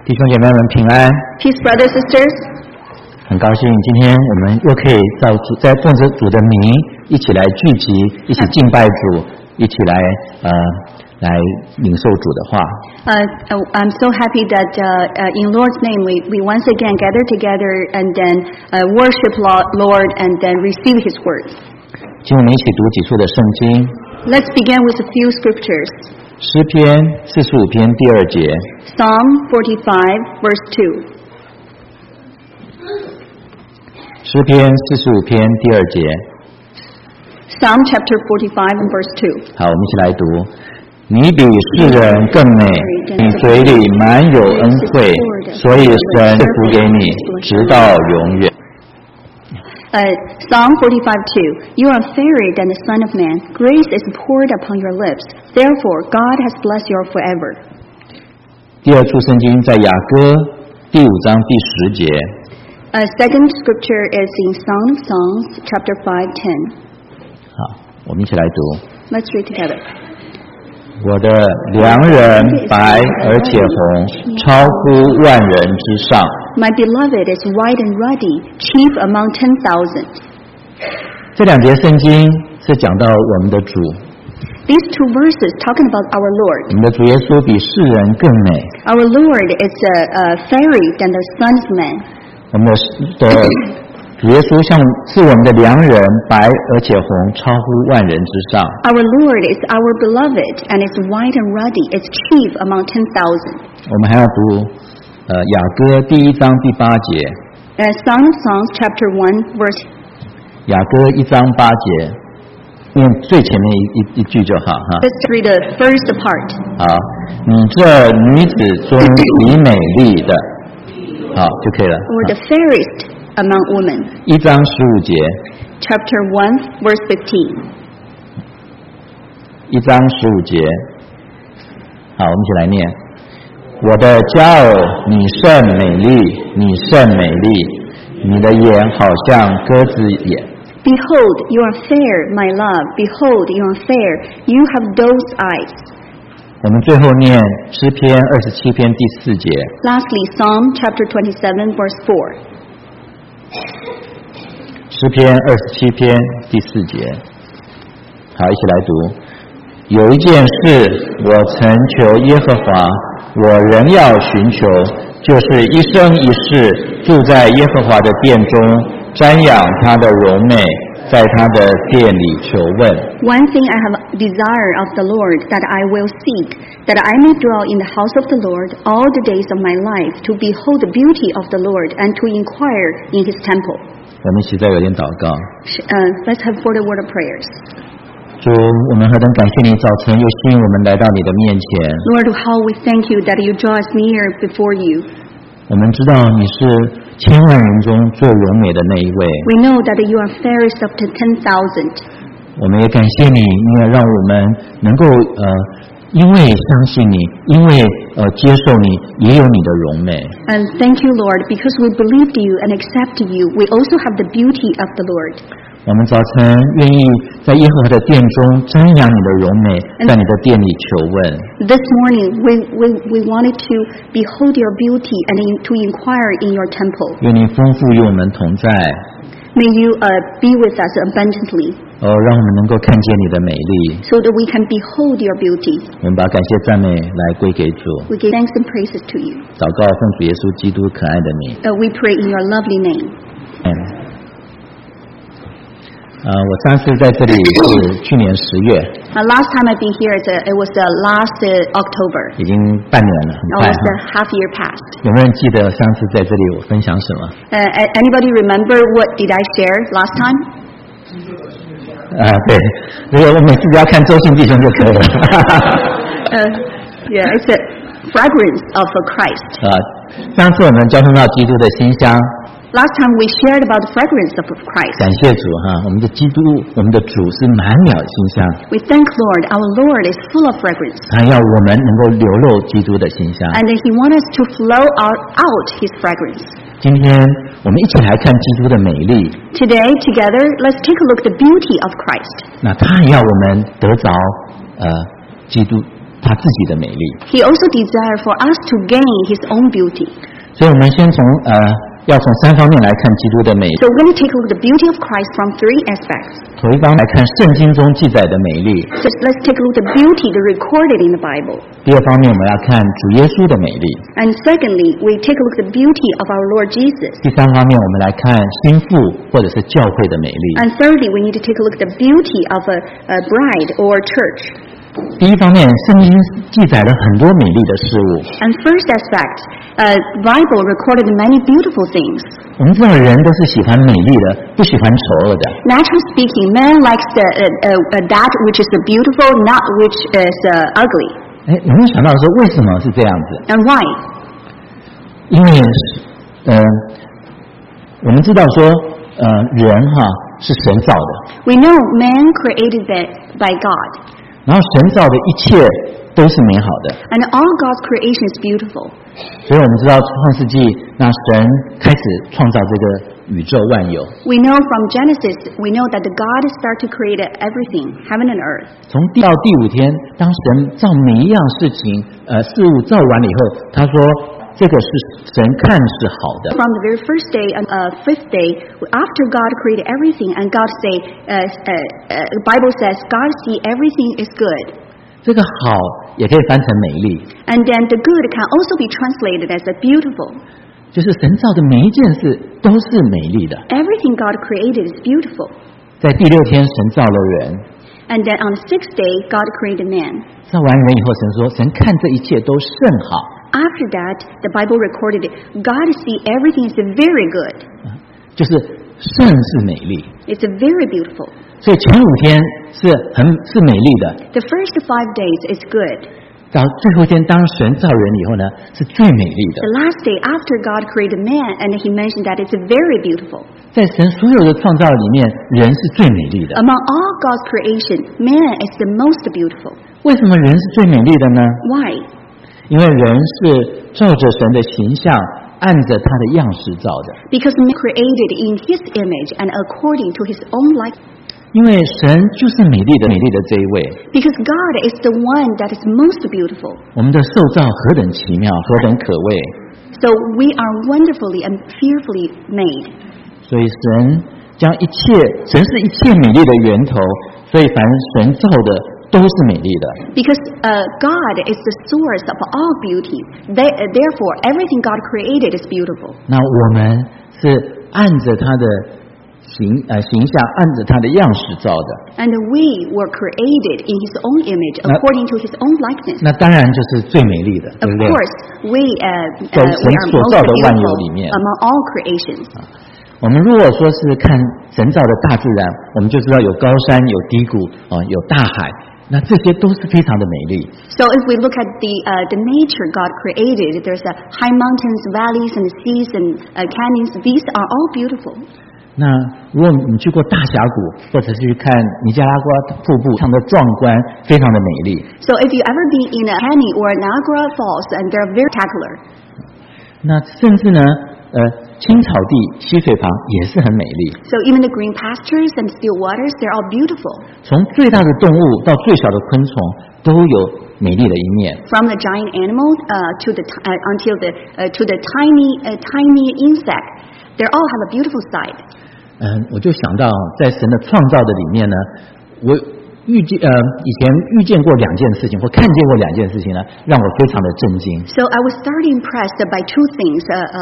弟兄姐妹们平安。 Peace, brothers and sisters. 很高兴今天我们又可以在奉着主的名一起来聚集，一起敬拜主，一起来领受主的话。 I'm so happy that in Lord's name we once again gather together and then worship Lord and then receive His word. 请我们一起读几处的圣经。 Let's begin with a few scriptures. 诗篇45篇第2节。 Psalm 45 verse 2. 诗篇45篇第2节。 Psalm chapter 45 and verse 2. 好，我们一起来读。你比世人更美，你嘴里满有恩惠，所以神赐福给你，直到永远。 Psalm 45:2. You are fairer than the Son of Man. Grace is poured upon your lips. Therefore, God has blessed you forever. 第二处圣经在雅歌第5章第10节。 Second scripture is in Song of Songs, chapter 5:10. 好，我们一起来读。 Let's read together. 我的良人白而且红，超乎万人之上。 My beloved is white and ruddy, chief among 10,000. 这2节圣经是讲到我们的主， These two verses talking about our 我 Lord. 们的主耶稣比世人更美， Our Lord is fairer than the Son of Man. 我们的主耶稣是我们的良人，白而且红，超乎万人之上。 Our Lord is our beloved and is white and ruddy, is chief among 10,000. 我们还要读雅歌第1章第8节， Song of Songs, chapter 1, verse. 雅歌1章8节，用最前面一句就好哈。 Let's read the first part. 好，你这女子中极美丽的，好就可以了。 Or the fairest among women. 1章15节， Chapter 1, verse 15. 1章15节，好，我们一起来念。我的佳偶，你甚美丽，你甚美丽，你的眼好像鸽子眼。 Behold, you are fair, my love. Behold, you are fair. You have those eyes. 我们最后念诗篇27篇第4节。 Lastly, Psalm chapter 27, verse 4. 诗篇27篇第4节。好，一起来读。有一件事我曾求耶和华，我仍要寻求，就是一生一世住在耶和华的殿中，瞻仰他的荣美，在他的殿里求问。 One thing I have desire of the Lord that I will seek, that I may dwell in the house of the Lord all the days of my life, to behold the beauty of the Lord and to inquire in his temple. 我们一起再有点祷告。 Let's have for the word of prayers. 主，我们何等感谢你，早晨又吸引我们来到你的面前。 Lord, how we thank you that you draw us near before you. 我们知道你是千万人中最荣美的那一位。 We know that you are fairest of the 10,000. 我们也感谢你，因为让我们能够因为相信你，因为接受你，也有你的荣美。 And thank you, Lord, because we believed you and accepted you, we also have the beauty of the Lord. 我们早晨愿意在耶和华的殿中瞻仰你的荣美，在你的殿里求问。 This morning, we wanted to behold your beauty and to inquire in your temple. 愿你丰富与我们同在， May you be with us abundantly, 让我们能够看见你的美丽。 so that we can behold your beauty. 我们把感谢赞美来归给主， We give thanks and praises to you. 祷告奉主耶稣基督可爱的名。 We pray in your lovely name. 我上次在这里是去年10月， Last time I've been here, it was last October. 已经半年了，很快 Almost 哈。 a half year passed. 有没有人记得上次在这里我分享什么？ Anybody remember what did I share last time? 对，如果我每次只要看周信弟兄就可以了。 Yeah, it's a fragrance of Christ. 上次我们交通到基督的馨香， Last time we shared about the fragrance of Christ. 感谢主哈，我们的基督，我们的主是满了馨香， We thank Lord. Our Lord is full of fragrance. 他要我们能够流露基督的馨香。 And He wants us to flow out His fragrance. 今天我们一起来看基督的美丽， Today, together, let's take a look at the beauty of Christ. 那他也要我们得着基督他自己的美丽。 He also desired for us to gain His own beauty. 所以我们先要从3方面来看基督的美丽。 So we're going to take a look at the beauty of Christ from 3 aspects. 头一方来看圣经中记载的美丽， So let's take a look at the beauty that recorded in the Bible. 第二方面我们要看主耶稣的美丽， And secondly, we take a look at the beauty of our Lord Jesus. 第三方面我们来看心腹或者是教会的美丽。 And thirdly, we need to take a look at the beauty of a bride or church. 第一方面，圣经记载了很多美丽的事物。 And first aspect, Bible recorded many beautiful things. 我们知道人都是喜欢美丽的，不喜欢丑恶的。 Naturally speaking, man likes that which is beautiful, not which is ugly. 有没有想到说为什么是这样子？ And why? 因为我们知道说人是神造的， We know man created that by God. 然后神造的一切都是美好的。 And all God's creation is beautiful. 所以我们知道创世纪，那神开始创造这个宇宙万有。 We know from Genesis, we know that the God started to create everything, heaven and earth. 从到第5天，当神造每一样事情事物造完了以后，他说这个是神看是好的。 From the very first day and fifth day, after God created everything, and God say, Bible says, God see everything is good. 这个好也可以翻成美丽， And then the good can also be translated as a beautiful. 就是神造的每一件事都是美丽的。 Everything God created is beautiful. 在第6天，神造了人， And then on the sixth day, God created man. 造完人以后，神说神看这一切都甚好。 After that, the Bible recorded it. God see everything is very good. 就是甚是美丽。 It's very beautiful. 所以前5天是美丽的， The first 5 days is good. 到最后一天，当神造人以后呢，是最美丽的。 The last day after God created man, and He mentioned that it's very beautiful. 在神所有的创造里面，人是最美丽的。 Among all God's creation, man is the most beautiful. 为什么人是最美丽的呢？ Why? 因为人是照着神的形象，按着他的样式造的。 Because man created in His image and according to His own likeness. 因为神就是美丽的这一位。 Because God is the one that is most beautiful. 我们的受造何等奇妙，何等可畏！ So we are wonderfully and fearfully made. 所以神是一切美丽的源头，所以凡神造的都是美丽的。 Because God is the source of all beauty. Therefore, everything God created is beautiful. 那我们是按着他的形象，按着他的样式造的。 And we were created in His own image, according to His own likeness. 那当然就是最美丽的，对 Of 不对？ course, we are 在神 most 所造的万有 beautiful 里面。 among all creations. 我们如果说是看神造的大自然，我们就知道有高山、有低谷有大海，那这些都是非常的美丽。 So if we look at the nature God created, there's high mountains, valleys, and seas and canyons. These are all beautiful. 那如果你去过大峡谷，或者是去看尼加拉瓜瀑布，非常的壮观，非常的美丽。 So if you ever been in a canyon or Niagara Falls, and they're very spectacular. 那甚至呢，青草地、溪水旁也是很美丽。 So even the green pastures and still waters, they're all beautiful. 从最大的动物到最小的昆虫，都有美丽的一面。 From the giant animal to the tiny insect, they all have a beautiful side. 我就想到在神的创造的里面呢，我以前遇见过2件事情，或看见过2件事情呢，让我非常的震惊。 So I was started impressed by two things.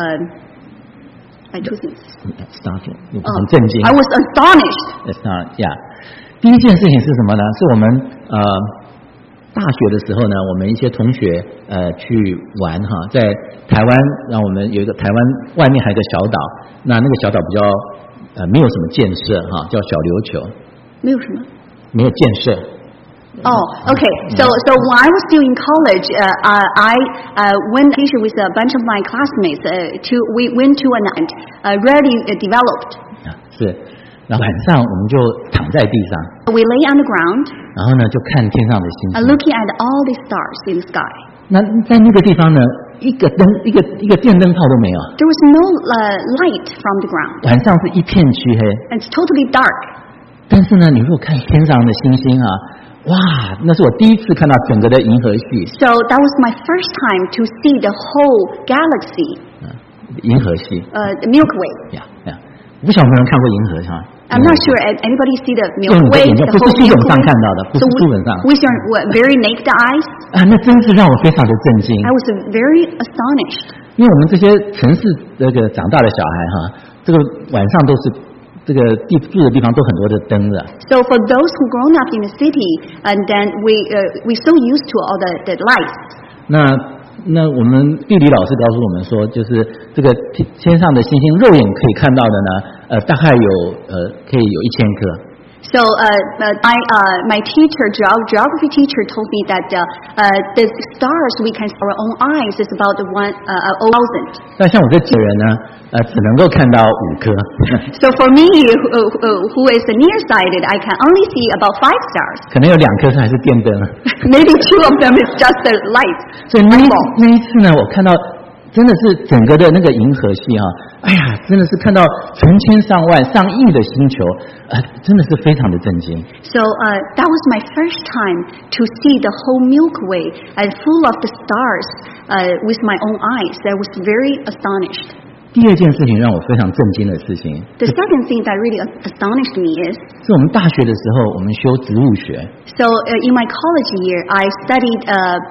很震惊。 I was astonished. 第一件事情是什么呢？是我们大学的时候呢，我们一些同学去玩在台湾，让我们有一个台湾外面还有一个小岛，那个小岛比较没有什么建设叫小琉球。 没有什么？ 没有建设。 Oh, okay. So when I was still in college, I went with a bunch of my classmates. We went to an already developed. 是，然后晚上我们就躺在地上。 We lay on the ground. 然后呢，就看天上的星星。 Looking at all the stars in the sky. 那在那个地方呢，一个电灯泡都没有。 There was no light from the ground. 晚上是一片漆黑。 It's totally dark. 但是呢，你如果看天上的星星哇，那是我第一次看到整个的银河系。 So that was my first time to see the whole galaxy, 银河系 the Milky Way. 呀呀，不晓得有没有人看过银河哈？ I'm not sure anybody see the 用 Milky 你的 Way, 眼睛， the 不是 whole 书本 Milky 上 Way. 看到的，不是 So 书本上 with your very naked eyes, 啊，那真是让我非常的震惊。 I was very astonished. 因为我们这些城市这个长大的小孩哈，这个晚上都是这个住的地方都很多的灯的。 So for those who grown up in the city, and then we so used to all the lights. 那我们地理老师告诉我们说，就是这个天上的星星，肉眼可以看到的呢，大概有可以有1000颗。 So my teacher, geography teacher, told me that the stars we can see with our own eyes is about 1,000. 那像我这几个人呢，只能够看到5颗。 So for me, who is nearsighted, I can only see about 5 stars. 可能有2颗还是电灯。 Maybe 2 of them is just the lights. 所以那一次呢，我看到真的是整个的那个银河系哈，哎呀，真的是看到成千上万、上亿的星球，真的是非常的震惊。 So that was my first time to see the whole Milky Way and full of the stars with my own eyes. I was very astonished. 第二件事情让我非常震惊的事情， The second thing that really astonished me is, 是我们大学的时候，我们修植物学， so in my college year, I studied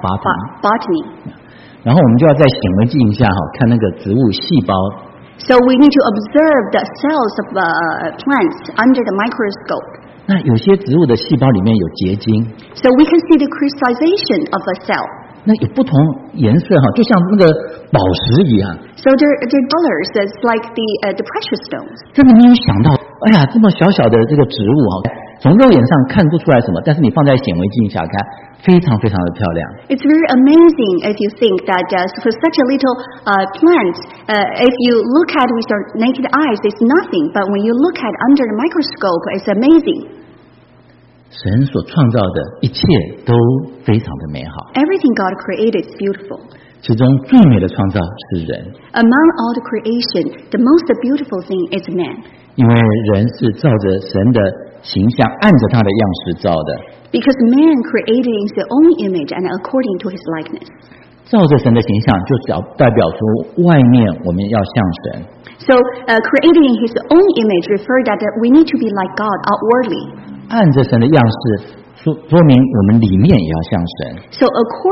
botany. 然后我们就要在显微镜下看那个植物细胞。 So we need to observe the cells of plants under the microscope. 那有些植物的细胞里面有结晶， So we can see the crystallization of a cell. 那有不同颜色就像那个宝石一样。 So they're colors. It's like the precious stones. 真的没有想到，哎呀，这么小小的这个植物从肉眼上看不出来什么，但是你放在显微镜下看，非常非常的漂亮。 It's very amazing if you think that for such a little plant, if you look at with your naked eyes, it's nothing. But when you look at under the microscope, it's amazing. 神所创造的一切都非常的美好， Everything God created is beautiful. 其中最美的创造是人， Among all the creation, the most beautiful thing is man. 因为人是照着神的形象，按着他的样式造的。 Because man created in his own image and according to his likeness. 照着神的形象，就代表说外面我们要像神。 So created in his own image refer that we need to be like God outwardly. 按着神的样式，说明我们里面也要像神。 So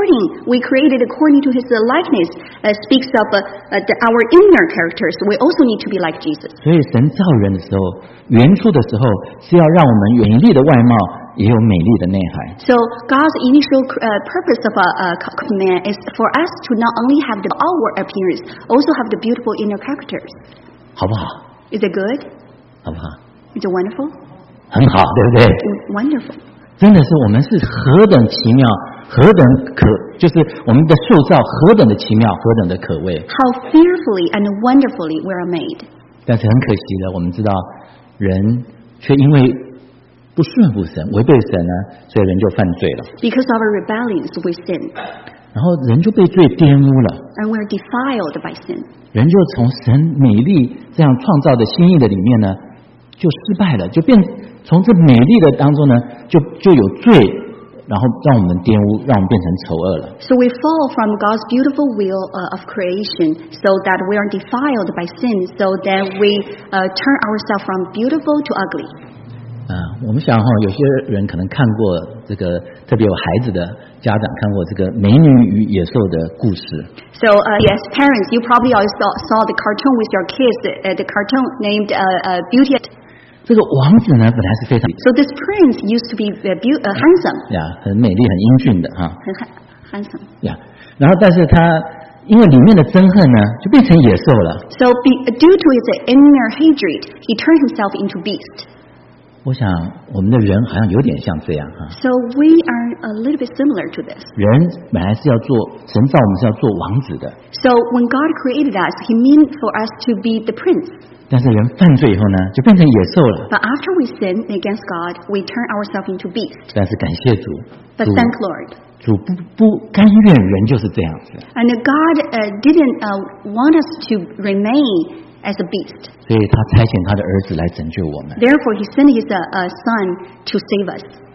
we created according to his likeness, speaks of our inner characters. We also need to be like Jesus. 所以神造人的时候，原初的时候是要让我们美丽的外貌也有美丽的内涵。 So God's initial purpose of man is for us to not only have the outward appearance, also have the beautiful inner characters. 好不好？ Is it good? 好不好？ Is it wonderful? 很好，对不对？ It's wonderful. 真的是我们是何等奇妙，何等就是我们的受造何等的奇妙，何等的可畏。 How fearfully and wonderfully we are made. 但是很可惜的，我们知道人却因为不顺服神，违背神呢，所以人就犯罪了。 Because of our rebellions, we sin. 然后人就被罪玷污了， And we're defiled by sin. 人就从神美丽这样创造的心意的里面呢，就失败了，就从这美丽的当中呢，就有罪，然后让我们玷污，让我们变成丑恶了。 So we fall from God's beautiful will of creation, so that we are defiled by sin, so then we turn ourselves from beautiful to ugly. 我们想有些人可能看过这个，特别有孩子的家长看过这个《美女与野兽》的故事。 So yes, parents, you probably also saw the cartoon with your kids, the cartoon named Beauty. 这个王子呢，本来是非常 So this prince used to be handsome. 呀，很美丽、很英俊的哈 Handsome. 呀。然后，但是他因为里面的憎恨呢，就变成野兽了。 So due to his inner hatred, he turned himself into beast. 我想我们的人好像有点像这样哈。 So we are a little bit similar to this. 人本来是要做神造我们是要做王子的， So when God created us, He meant for us to be the prince. 但是人犯罪以后呢，就变成野兽了。 But after we sin against God, we turn ourselves into beast. 但是感谢主， But thank Lord. 主不甘愿人就是这样子， And God didn't want us to remain as a beast. 所以他差遣他的儿子来拯救我们。 Therefore, He sent His Son to save us.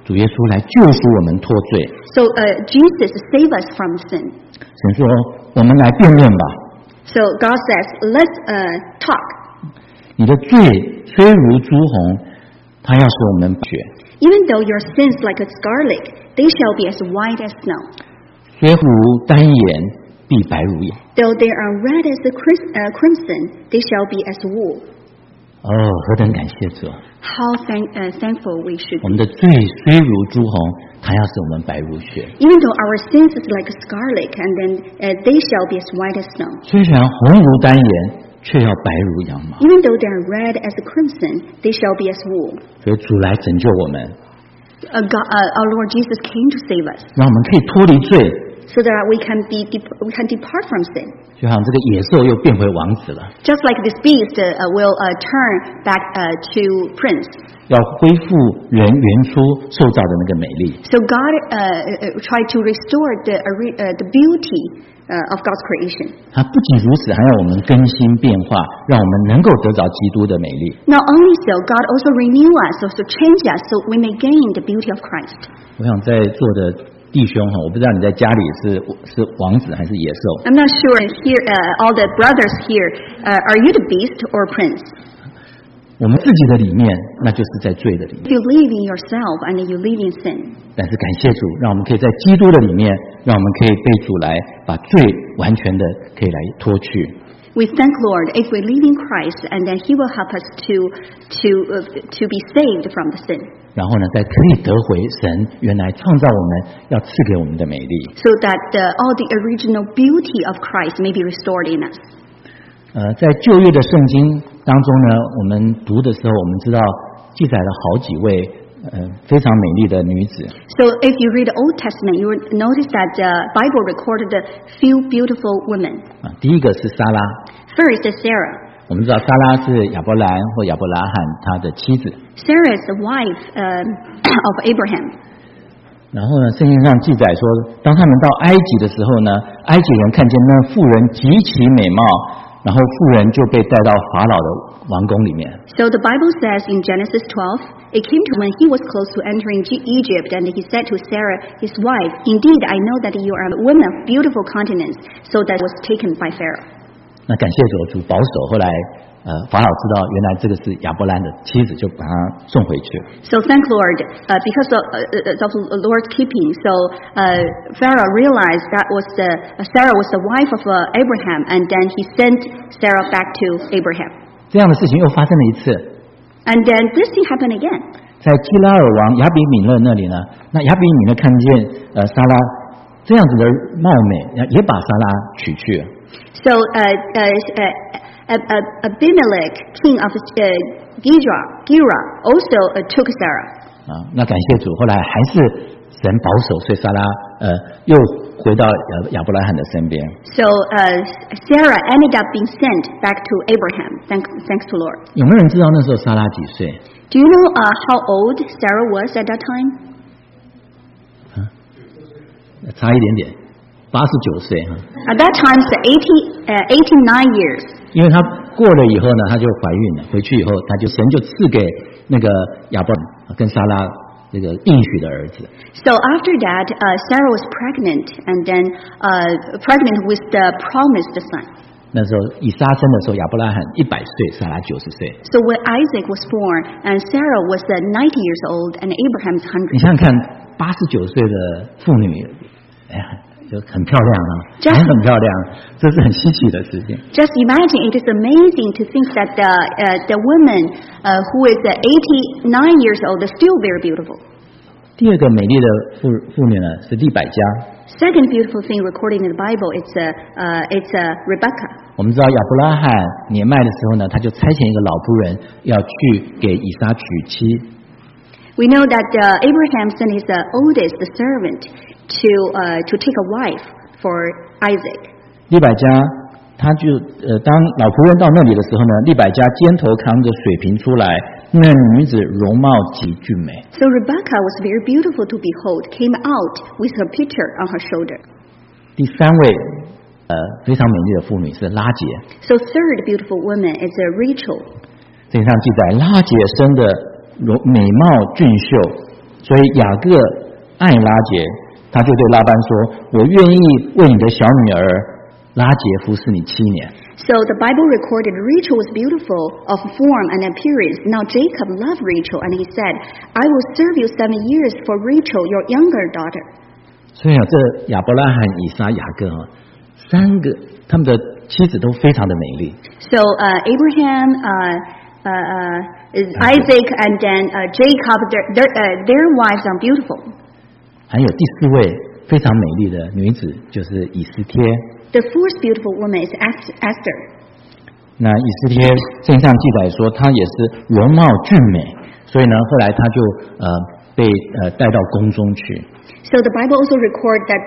主耶稣来救赎我们脱罪。 So Jesus saved us from sin. 神说：“我们来辩论吧， So God says, let's talk. 你的罪虽如朱红，它要使我们血； Even though your sins like a scarlet, they shall be as white as snow. 虽如丹颜，必白如雪。” Though they are red as the crimson, they shall be as wool. 哦，何等感谢主！ How thankful we should 我 be. 们的罪虽如朱红，它要使我们白如雪。 Even though our sins is like scarlet, and then they shall be as white as snow. 虽然红如丹颜，却要白如羊毛。 Even though they are red as the crimson, they shall be as wool. 所以主来拯救我们， Our Lord Jesus came to save us, 让我们可以脱离罪， so that we can depart from sin. 就好像这个野兽又变回王子了， Just like this beast will turn back to prince. 要恢复人原初受造的那个美丽。 So God tried to restore the beauty of God's creation. 它不仅如此，还要我们更新变化，让我们能够得着基督的美丽。 Not only so, God also renew us, also change us, so we may gain the beauty of Christ. 我想在座的弟兄哈，我不知道你在家里是王子还是野兽。 I'm not sure here, all the brothers here, are you the beast or prince? 我们自己的里面，那就是在罪的里面。 If you live in yourself and you live in sin. 但是感谢主，让我们可以在基督的里面，让我们可以被主来把罪完全的可以来脱去。 We thank Lord if we live in Christ, and then He will help us to be saved from the sin. 然后呢，再可以得回神原来创造我们要赐给我们的美丽。 So that all the original beauty of Christ may be restored in us. 在旧约的圣经当中呢，我们读的时候，我们知道记载了好几位非常美丽的女子。 So if you read the Old Testament, you will notice that the Bible recorded a few beautiful women. 第一个是撒拉， First is Sarah. 我们知道撒拉是亚伯兰或亚伯拉罕他的妻子。 Sarah is the wife of Abraham. 然后呢，圣经上记载说，当他们到埃及的时候呢，埃及人看见那妇人极其美貌，然后妇人就被带到法老的王宫里面。 So the Bible says in Genesis 12, it came to when he was close to entering Egypt, and he said to Sarah, his wife, "Indeed, I know that you are a woman of beautiful countenance." So that was taken by Pharaoh. 那感谢主保守，后来法老知道原来这个是亚伯兰的妻子，就把她送回去。 So thank Lord, because of the Lord's keeping. So Pharaoh realized that Sarah was the wife of Abraham, and then he sent Sarah back to Abraham. 这样的事情又发生了一次， And then this thing happened again. 在基拉尔王亚比米勒那里呢，那亚比米勒看见撒拉这样子的貌美，也把撒拉娶去了。 So Abimelech, king of Gera, also took Sarah. 那感谢主，后来还是神保守，所以撒拉又回到亚伯拉罕的身边。 So Sarah ended up being sent back to Abraham. Thanks to Lord. 有没有人知道那时候撒拉几岁？ Do you know how old Sarah was at that time? 差一点点，89岁哈。 At that time, it's 89 years. 因为她过了以后呢，她就怀孕了，回去以后，神就赐给那个亚伯兰跟撒拉这个应许的儿子。 So after that, Sarah was pregnant, and then pregnant with the promised son. 那时候以撒生的时候，亚伯拉罕100岁，撒拉90岁。 So when Isaac was born, and Sarah was 90 years old, and Abraham is 100. 你想想看，89岁的妇女，哎呀，就很漂亮啊，还很漂亮，这是很稀奇的事情。 Just imagine, it is amazing to think that the woman who is 89 years old is still very beautiful. 第二个美丽的妇女呢，是利百加。 Second beautiful thing recorded in the Bible, it's Rebecca. 我们知道亚伯拉罕年迈的时候呢，他就差遣一个老仆人要去给以撒娶妻。 We know that Abraham sent his oldest servant to take a wife for Isaac. 利百加，他就当老仆人到那里的时候呢，利百加肩头扛着水瓶出来，那女子容貌极俊美。 So Rebecca was very beautiful to behold, came out with her pitcher on her shoulder. 第三位非常美丽的妇女是拉结。 So third beautiful woman is Rachel. 圣经上记载，拉结生的美貌俊秀， 所以雅各爱拉结，他就对拉班说：“我愿意为你的小女儿拉结服侍你7年。” So the Bible recorded Rachel was beautiful of form and appearance. Now Jacob loved Rachel, and he said, I will serve you 7 years for Rachel, your younger daughter. 所以这亚伯拉罕、以撒、雅各3个他们的妻子都非常的美丽。 So Abraham, Isaac, and then Jacob, their wives are beautiful. 还有第4位非常美丽的女子，就是以斯帖。 The fourth beautiful woman is Esther. 那以斯帖圣经上记载说，她也是容貌俊美，所以呢，后来她就被带到宫中去。 So the Bible also records that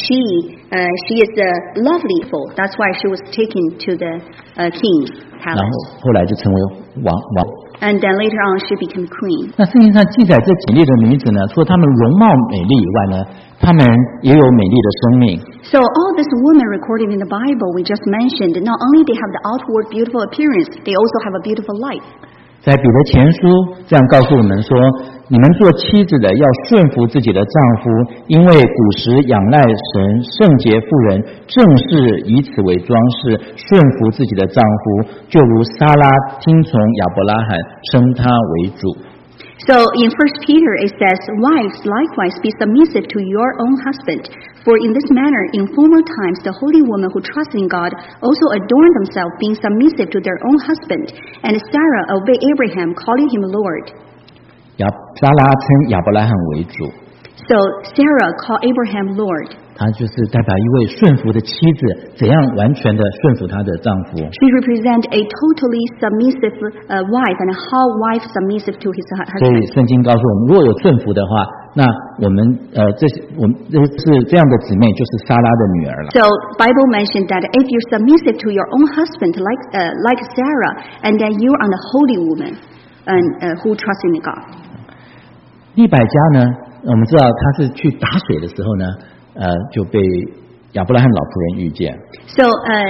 she is lovely. That's why she was taken to the king's 然 palace. 后后来就成为王。 And then later on, she became queen. 那圣经上记载这几类的女子呢，除了她们容貌美丽以外呢，她们也有美丽的生命。 So all these women recorded in the Bible we just mentioned, not only they have the outward beautiful appearance, they also have a beautiful life. 在彼得前书这样告诉我们说，你们做妻子的要顺服自己的丈夫，因为古时仰赖神圣洁妇人正是以此为装饰，顺服自己的丈夫，就如撒拉听从亚伯拉罕，称他为主。 So in 1 Peter it says, Wives, likewise be submissive to your own husband. For in this manner, in former times, the holy women who trust in God also adorned themselves, being submissive to their own husband. And Sarah obeyed Abraham, calling him Lord. 撒拉称亚伯拉罕为主。 So Sarah called Abraham Lord. 她就是代表一位顺服的妻子，怎样完全的顺服她的丈夫。 She represents a totally submissive wife, and how wife submissive to his 所以 husband. 圣经告诉我们，如果有顺服的话，那我们这样的姊妹就是撒拉的女儿了。 So Bible mentioned that if you're submissive to your own husband, like Sarah, and then you are the holy woman, and who trusts in God. 利百加呢，我们知道她是去打水的时候呢，就被亚伯拉罕老仆人遇见。 So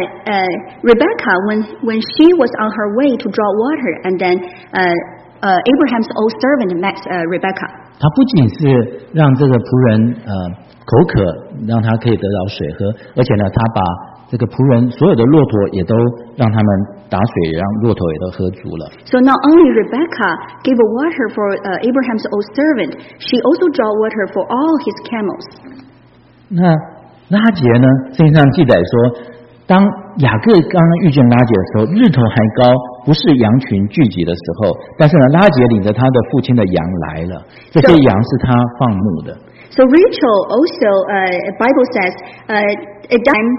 Rebecca, when she was on her way to draw water, and then Abraham's old servant met Rebecca. 她不仅是让这个仆人口渴，让他可以得到水喝，而且呢，他把这个仆人所有的骆驼也都让他们打水，让骆驼也都喝足了。 So not only Rebecca gave water for Abraham's old servant, she also drew water for all his camels. 那拉结呢？圣经上记载说，当雅各刚刚遇见拉结的时候，日头还高，不是羊群聚集的时候，但是呢，拉结领着他的父亲的羊来了，这些羊是他放牧的。 So Rachel also, Bible says, at time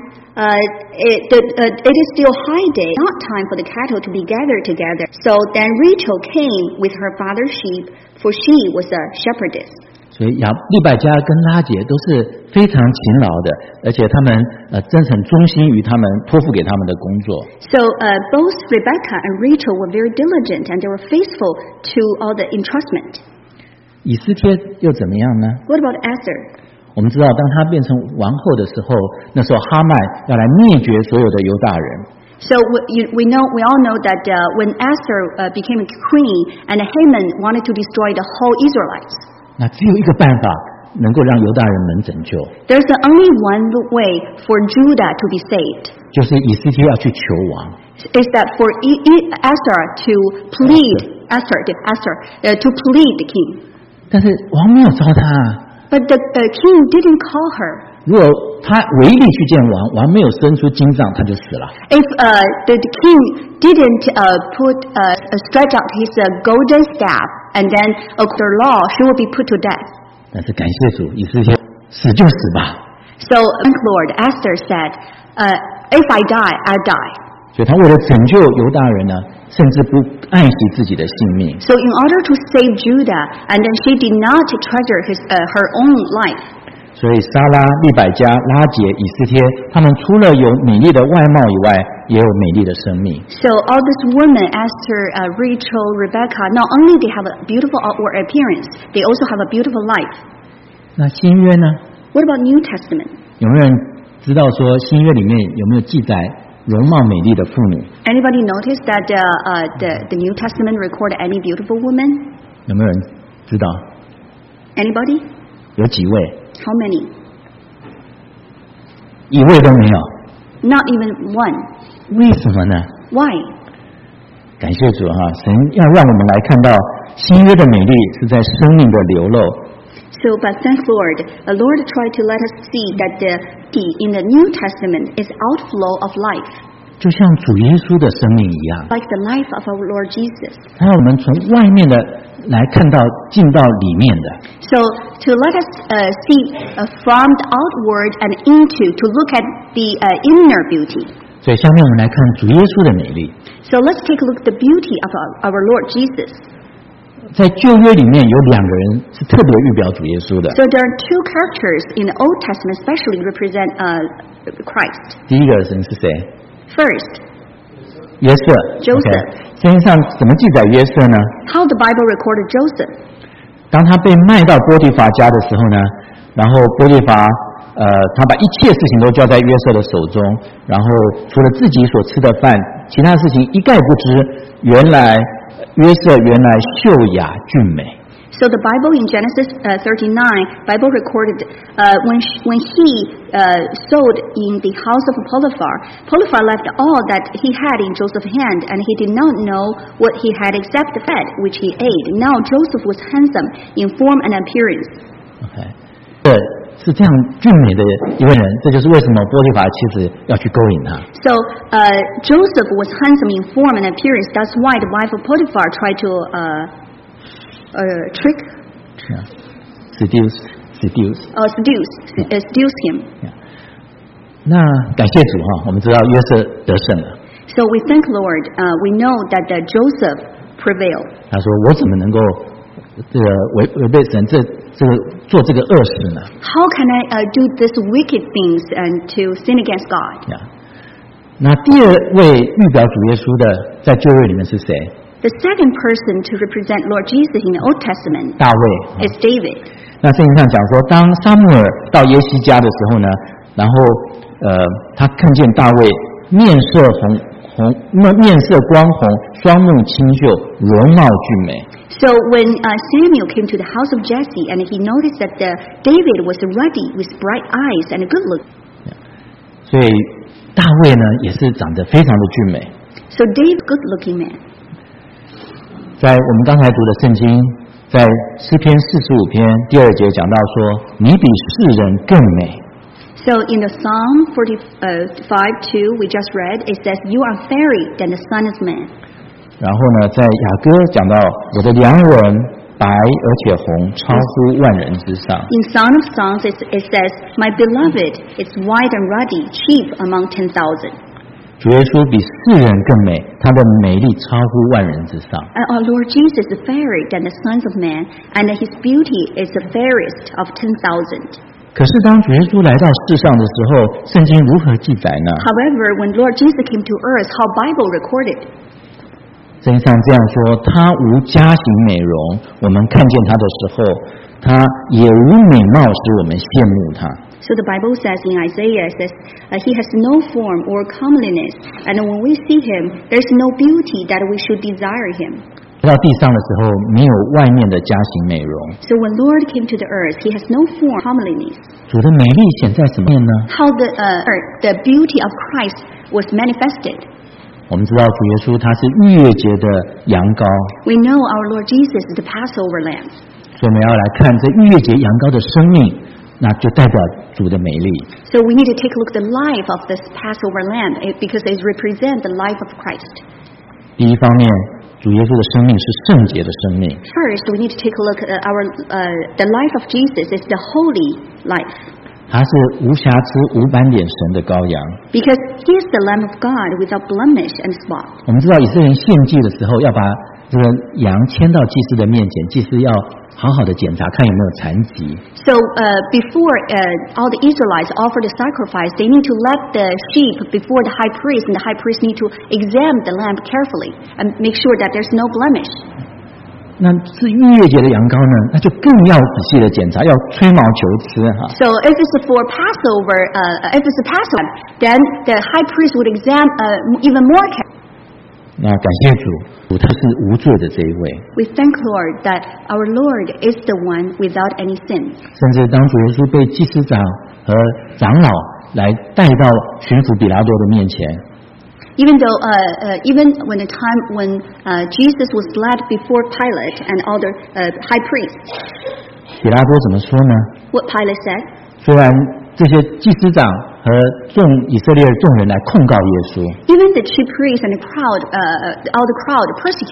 it is still high day, not time for the cattle to be gathered together. So then Rachel came with her father's sheep, for she was a shepherdess. 所以利百加跟拉结都是非常勤劳的，而且他们真诚忠心于他们托付给他们的工作。 So both Rebecca and Rachel were very diligent, and they were faithful to all the entrustment. 以斯帖又怎么样呢？ What about Esther? 我们知道，当她变成王后的时候，那时候哈曼要来灭绝所有的犹大人。 So we all know that when Esther became a queen, and Haman wanted to destroy the whole Israelites. 那只有一个办法能够让犹大人们拯救， There's only one way for Judah to be saved. 就是以斯帖要去求王。 Is that for Esther to plead to plead the king. 但是王没有招他啊。 But the king didn't call her. 如果他违例去见王，王没有伸出金杖，他就死了。 If the king didn't stretch out his golden staff, and then according to law, she will be put to death. 但是感谢主，以斯帖死就死吧。 So Lord Esther said, "If I die, I die." 所以他为了拯救犹大人呢，甚至不爱惜自己的性命。 So in order to save Judah, and then she did not treasure her own life. 所以撒拉、利百加、拉结、以斯帖，他们除了有美丽的外貌以外，也有美丽的生命。 So all these women, Esther, Rachel, Rebecca, not only they have a beautiful outward appearance, they also have a beautiful life. 那新约呢？ What about New Testament? 有没有人知道说新约里面有没有记载容貌美丽的妇女？ Anybody notice that the New Testament record any beautiful woman? 有没有人知道？ Anybody? 有几位？ How many? 一位都没有。 Not even one. 为什么呢？ Why? 感谢主哈，神要让我们来看到新约的美丽是在生命的流露。 So, but thank Lord, the Lord tried to let us see that the in the New Testament is outflow of life, 就像主耶稣的生命一样， like the life of our Lord Jesus. 他要我们从外面的来看到进到里面的。 So, to let us see from the outward and into, to look at the inner beauty. 所以下面我们来看主耶稣的美丽。 So, let's take a look at the beauty of our Lord Jesus. 在旧约里面有两个人是特别预表主耶稣的。 So, there are two characters in the Old Testament, especially represent Christ. 第一个人是谁？ First, 约瑟。 Joseph. OK， 圣经上怎么记载约瑟呢？ how the Bible recorded Joseph. 当他被卖到波提乏家的时候呢，然后波提乏他把一切事情都交在约瑟的手中，然后除了自己所吃的饭，其他事情一概不知。原来约瑟原来秀雅俊美。 So the Bible in Genesis 39, Bible recorded when he sold in the house of Potiphar, Potiphar left all that he had in Joseph's hand, and he did not know what he had except the fat which he ate. Now Joseph was handsome in form and appearance. OK， 是这样俊美的一位人，这就是为什么波提乏妻子要去勾引他。 So Joseph was handsome in form and appearance. That's why the wife of Potiphar tried to trick, seduce him. 那感谢主哈，我们知道约瑟得胜了。 So we thank Lord. We know that Joseph prevailed. 他说：“我怎么能够违背神做这个恶事呢 How can I do these wicked things and to sin against God? ？” 那第二位预表主耶稣的，在旧约里面是谁？ The second person to represent Lord Jesus in the Old Testament 大卫。 is David. 那圣经上讲说，当撒母耳到耶西家的时候呢，然后他看见大卫面色光红，双目清秀，容貌俊美。 So when Samuel came to the house of Jesse and he noticed that David was ruddy with bright eyes and a good look. 所以大卫呢也是长得非常的俊美。 So David, good looking man. 在我们刚才读的圣经，在诗篇45篇第2节讲到说，你比世人更美。 So in the Psalm 45:2 we just read, it says, "You are fairer than the son of man." 然后呢，在雅歌讲到我的良人白而且红，超乎万人之上。 In Song of Songs it says, "My beloved is white and ruddy, chief among 10,000." 主耶稣比世人更美，他的美丽超乎万人之上。 Our Lord Jesus is fairer than the sons of man, and his beauty is the fairest of 10,000. 可是当主耶稣来到世上的时候，圣经如何记载呢？ However, when Lord Jesus came to earth, how Bible recorded? 圣经上这样说：他无佳形美容，我们看见他的时候，他也无美貌，使我们羡慕他。 So the Bible says in Isaiah, it says, he has no form or comeliness, and when we see him, there's no beauty that we should desire him. 来到地上的时候，没有外面的佳形美容。 So when Lord came to the earth, he has no form, comeliness. 主的美丽显在什么面呢？ How the beauty of Christ was manifested. 我们知道主耶稣他是逾越节的羊羔， We know our Lord Jesus is the Passover lamb. 所以我们要来看这逾越节羊羔的生命，那就代表主的美丽。 So we need to take a look at the life of this Passover lamb because it represents the life of Christ. 第一方面，主耶稣的生命是圣洁的生命。 First, we need to take a look at the life of Jesus is the holy life. 他是无瑕疵、无斑点神的羔羊。 Because he is the Lamb of God without blemish and spot. 我们知道以色列人献祭的时候，要把这个羊牵到祭司的面前，祭司要好好的检查，看有没有残疾。 So before all the Israelites offer the sacrifice, they need to let the sheep before the high priest, and the high priest need to examine the lamb carefully and make sure that there's no blemish. 那是逾越节的羊羔呢，那就更要仔细的检查，要吹毛求疵哈。 So if it's for Passover, if it's a Passover, then the high priest would examine even more carefully. 那感谢主，他是无罪的这一位。 We thank Lord that our Lord is the one without any sin. 甚至当主耶稣被祭司长和长老来带到巡抚比拉多的面前， Even when the time when Jesus was led before Pilate and all the high priests, 比拉多怎么说呢？ what Pilate said, 虽然这些祭司长和以色列众人来控告耶稣， even the chief priests and the crowd, all the crowd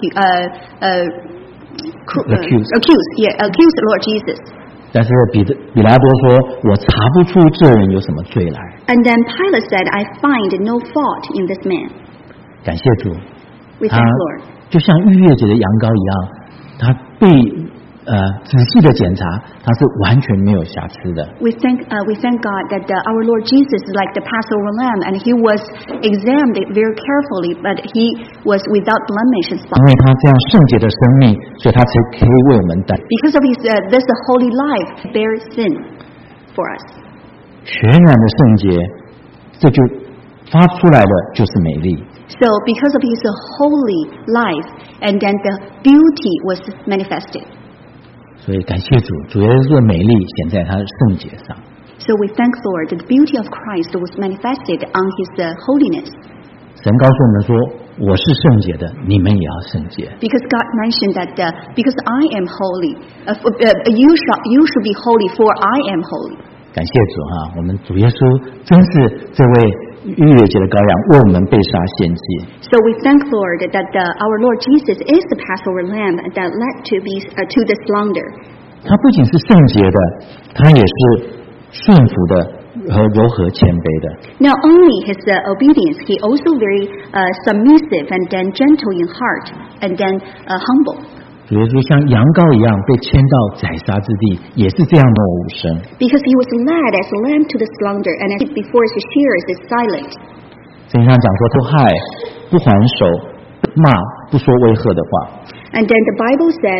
accused Lord Jesus. 但是比拉多说：“我查不出这人有什么罪来。 And then Pilate said, I find no fault in this man. ” 感谢主， We 他 thank Lord. 就像逾越节的羊羔一样，他被仔细的检查，他是完全没有瑕疵的。 We thank God that our Lord Jesus is like the Passover lamb, and he was examined very carefully, but he was without blemish and 因 spot. 为他这样圣洁的生命，所以他才可以为我们担 Because of his this holy life, bear sin for us. 全然的圣洁，这就发出来的就是美丽。 So because of his holy life, and then the beauty was manifested. 所以感谢主，主耶稣的美丽显在他的圣洁上。 So we thank Lord that the beauty of Christ was manifested on his holiness. 神告诉我们说：“我是圣洁的，你们也要圣洁。” Because God mentioned that because I am holy, you should be holy, for I am holy. 感谢主哈，我们主耶稣真是这位逾越节的羔羊，为我们被杀献祭。 So we thank Lord that our Lord Jesus is the Passover lamb that led to the slaughter. 他不仅是圣洁的，他也是顺服的和柔和谦卑的。 Not only his obedience, he also very submissive and then gentle in heart and then humble. 主耶稣像羊羔一样被牵到宰杀之地，也是这样默无声。 Because he was led as a lamb to the slaughter, and before his shears is silent. 圣经上讲说，不害、不还手、不骂、不说威吓的话。 And then the Bible says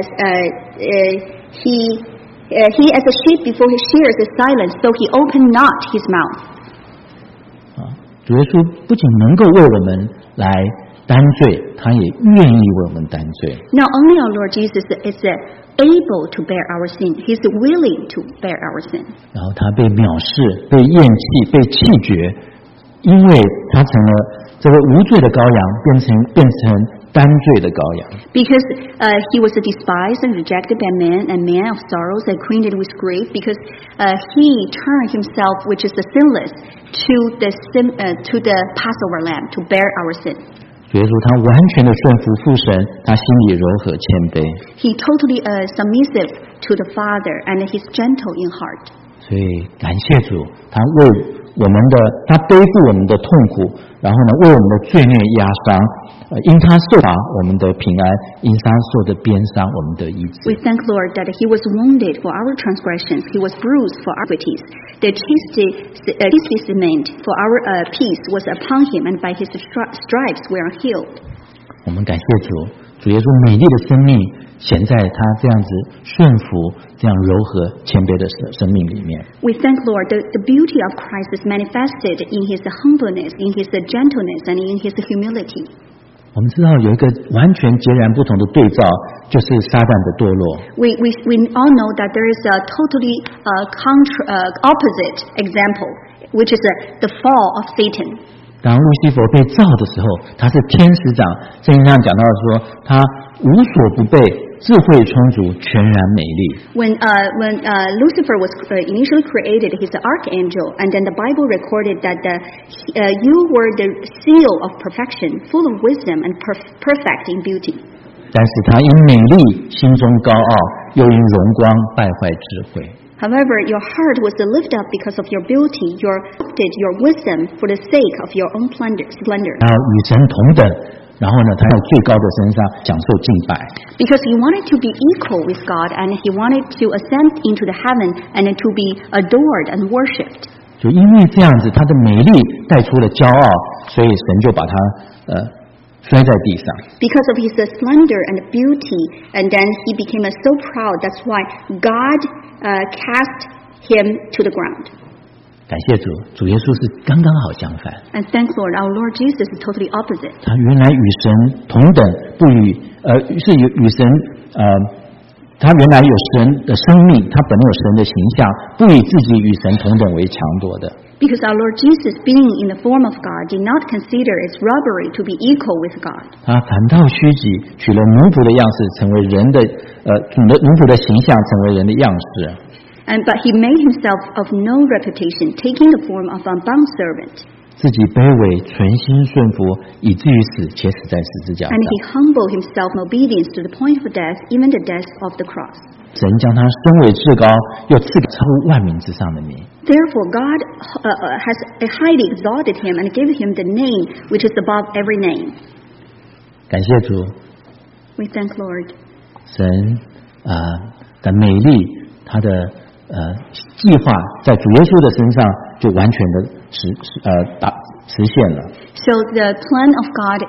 he as a sheep before his shears is silent, so he opened not his mouth. 主耶稣不仅能够为我们来担罪，他也愿意为我们担罪。 Not only our Lord Jesus is able to bear our sin, he's willing to bear our sin. 然后他被藐视、被厌弃、被弃绝，因为他成了这位无罪的羔羊，变成担罪的羔羊。 Because he was despised and rejected by men, and man of sorrows, acquainted with grief, because he turned himself, which is the sinless, to the Passover lamb to bear our sin. 主耶稣他完全的顺服父神，他心里柔和谦卑， He totally submissive to the Father, and he's gentle in heart. 所以感谢主，他背负我们的痛苦，然后呢为我们的罪孽压伤，因他受罚我们的平安，因他受的鞭伤我们的医 We 治。 thank Lord that he was wounded for our transgressions, he was bruised for our iniquities. The chastisement for our peace was upon him, and by his stripes we are healed. 我们感谢主，主耶稣美丽的生命显在他这样子顺服、这样柔和、谦卑的生命里面。 We thank Lord that the beauty of Christ is manifested in his humbleness, in his gentleness, and in his humility. 我们知道有一个完全截然不同的对照，就是撒旦的堕落。 We all know that there is a totally opposite example, which is the fall of Satan. 当路西弗被造的时候，他是天使长，圣经上讲到说，他无所不备，智慧充足，全然美丽。 When Lucifer was initially created, he's an archangel, and then the Bible recorded that you were the seal of perfection, full of wisdom and perfect in beauty. 但是他因美丽心中高傲，又因荣光败坏智慧。 However, your heart was lifted up because of your beauty, your wisdom for the sake of your own splendor. 然后与神同等，然后呢，他在最高的身上享受敬拜。 Because he wanted to be equal with God, and he wanted to ascend into the heaven and to be adored and worshipped. 就因为这样子，他的美丽带出了骄傲，所以神就把他摔在地上。 Because of his splendor and beauty, and then he became so proud. That's why God cast him to the ground. 感谢主，主耶稣是刚刚好相反。 And thank Lord, our Lord Jesus is totally opposite. 他原来与神同等，不与是与神他原来有神的生命，他本有神的形象，不以自己与神同等为强夺的。 Because our Lord Jesus, being in the form of God, did not consider it robbery to be equal with God. 他反倒虚己，取了奴仆的样式，成为人的奴仆的形象，成为人的样式。 But he made himself of no reputation, taking the form of a bond servant. 自己卑微，存心顺服，以至于死，且死在十字架上。 And he humbled himself in obedience to the point of death, even the death of the cross. 神将他升为至高，又赐给超乎万名之上的名。 Therefore, God has highly exalted him and gave him the name which is above every name. 感谢主， We thank Lord. 神的美丽，他的计划在主耶稣的身上就完全的实现了。 So the plan of God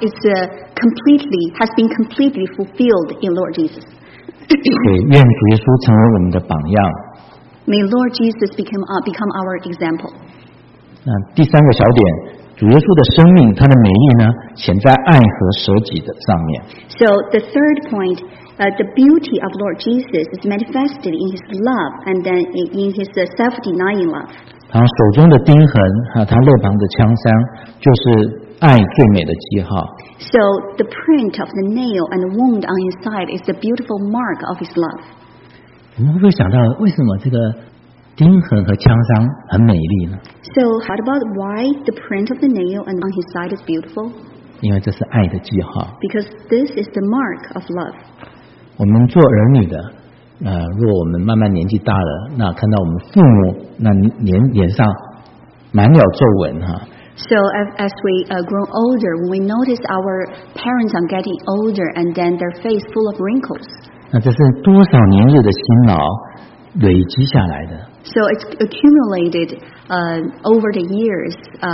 has been completely fulfilled in Lord Jesus. 对，愿主耶稣成为我们的榜样。 May Lord Jesus become our example. 那第三个小点，主耶稣的生命，他的美丽呢，显在爱和舍己的上面。 So the third point, the beauty of Lord Jesus is manifested in his love and then in his self-denying love. 他手中的钉痕和他肋旁的枪伤，就是爱最美的记号。 So the print of the nail and the wound on his side is the beautiful mark of his love. 我们会不会想到，为什么这个钉痕和枪伤很美丽呢？ So how about why the print of the nail and on his side is beautiful? 因为这是爱的记号。 Because this is the mark of love. 我们做儿女的，如果我们慢慢年纪大了，那看到我们父母那脸上满了皱纹哈。 So as we grow older, when we notice our parents are getting older and then their face full of wrinkles. 那这是多少年日的辛劳累积下来的。 So it's accumulated over the years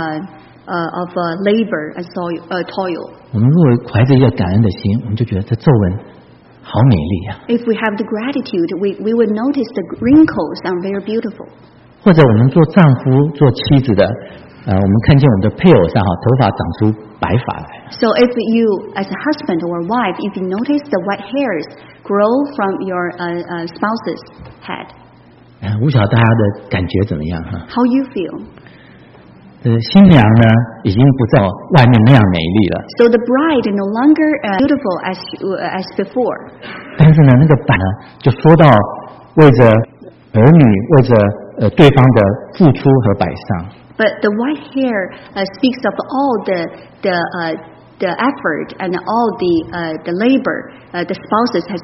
of labor and toil. 我们如果怀着一个感恩的心，我们就觉得这皱纹好美丽啊。 If we have the gratitude, we would notice the wrinkles are very beautiful. 或者我们做丈夫、做妻子的，我们看见我们的配偶上头发长出白发来。 So if you, as a husband or wife, if you notice the white hairs grow from your spouse's head. 不晓得大家的感觉怎么样哈？ How you feel? 新娘呢，已经不在外面那样美丽了。 So the bride no longer beautiful as before. 但是呢，那个版呢，就说到为着儿女，为着对方的付出和摆上。 But the white hair speaks of all the effort and all the labor the spouses has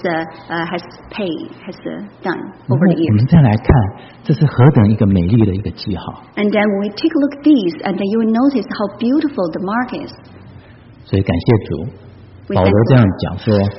done over the 我 years. 们再来看，这是何等一个美丽的一个记号。 And then when we take a look at these, and then you will notice how beautiful the mark is. 所以感谢主， We 保 thank 罗这样讲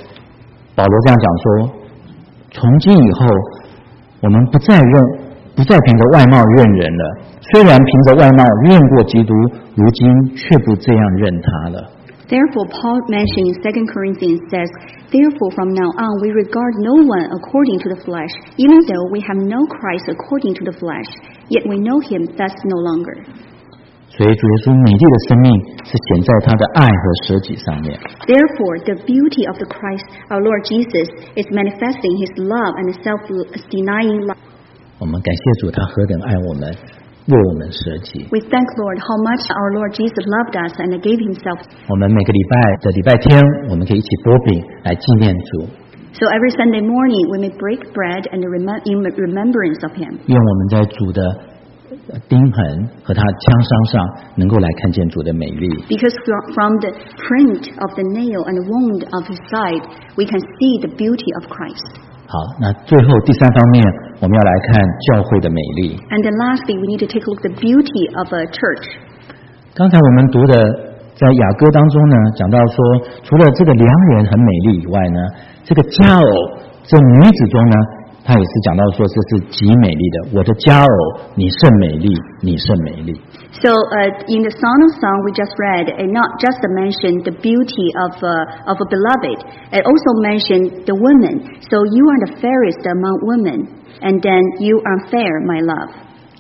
说，从今以后，我们不再凭着外貌认人了。虽然凭着外貌认过基督，如今却不这样认他了。 Therefore, Paul mentioned in 2 Corinthians says, Therefore, from now on, we regard no one according to the flesh, even though we have known Christ according to the flesh, yet we know him thus no longer. 所以主耶稣美丽的生命是显在他的爱和舍己上面。 Therefore, the beauty of the Christ, our Lord Jesus, is manifesting his love and self-denying love. 我们感谢主，他何等爱我们，为我们舍己。 We thank Lord how much our Lord Jesus loved us and gave himself. 我们每个礼拜的礼拜天，我们可以一起剥饼来纪念主。 So every Sunday morning, we may break bread and in remembrance of him. 愿我们在主的钉痕和他枪伤上，能够来看见主的美丽。 Because from the print of the nail and the wound of his side, we can see the beauty of Christ. 好，那最后第三方面，我们要来看教会的美丽。 And then lastly, we need to take a look at the beauty of a church. 刚才我们读的在雅歌当中呢，讲到说，除了这个良人很美丽以外呢，这个佳偶，这女子中呢，她也是讲到说这是极美丽的。我的佳偶，你甚美丽，你甚美丽。 So in the Song of Songs we just read, it not just mentioned the beauty of a beloved, it also mentioned the women. So you are the fairest among women, and then you are fair, my love.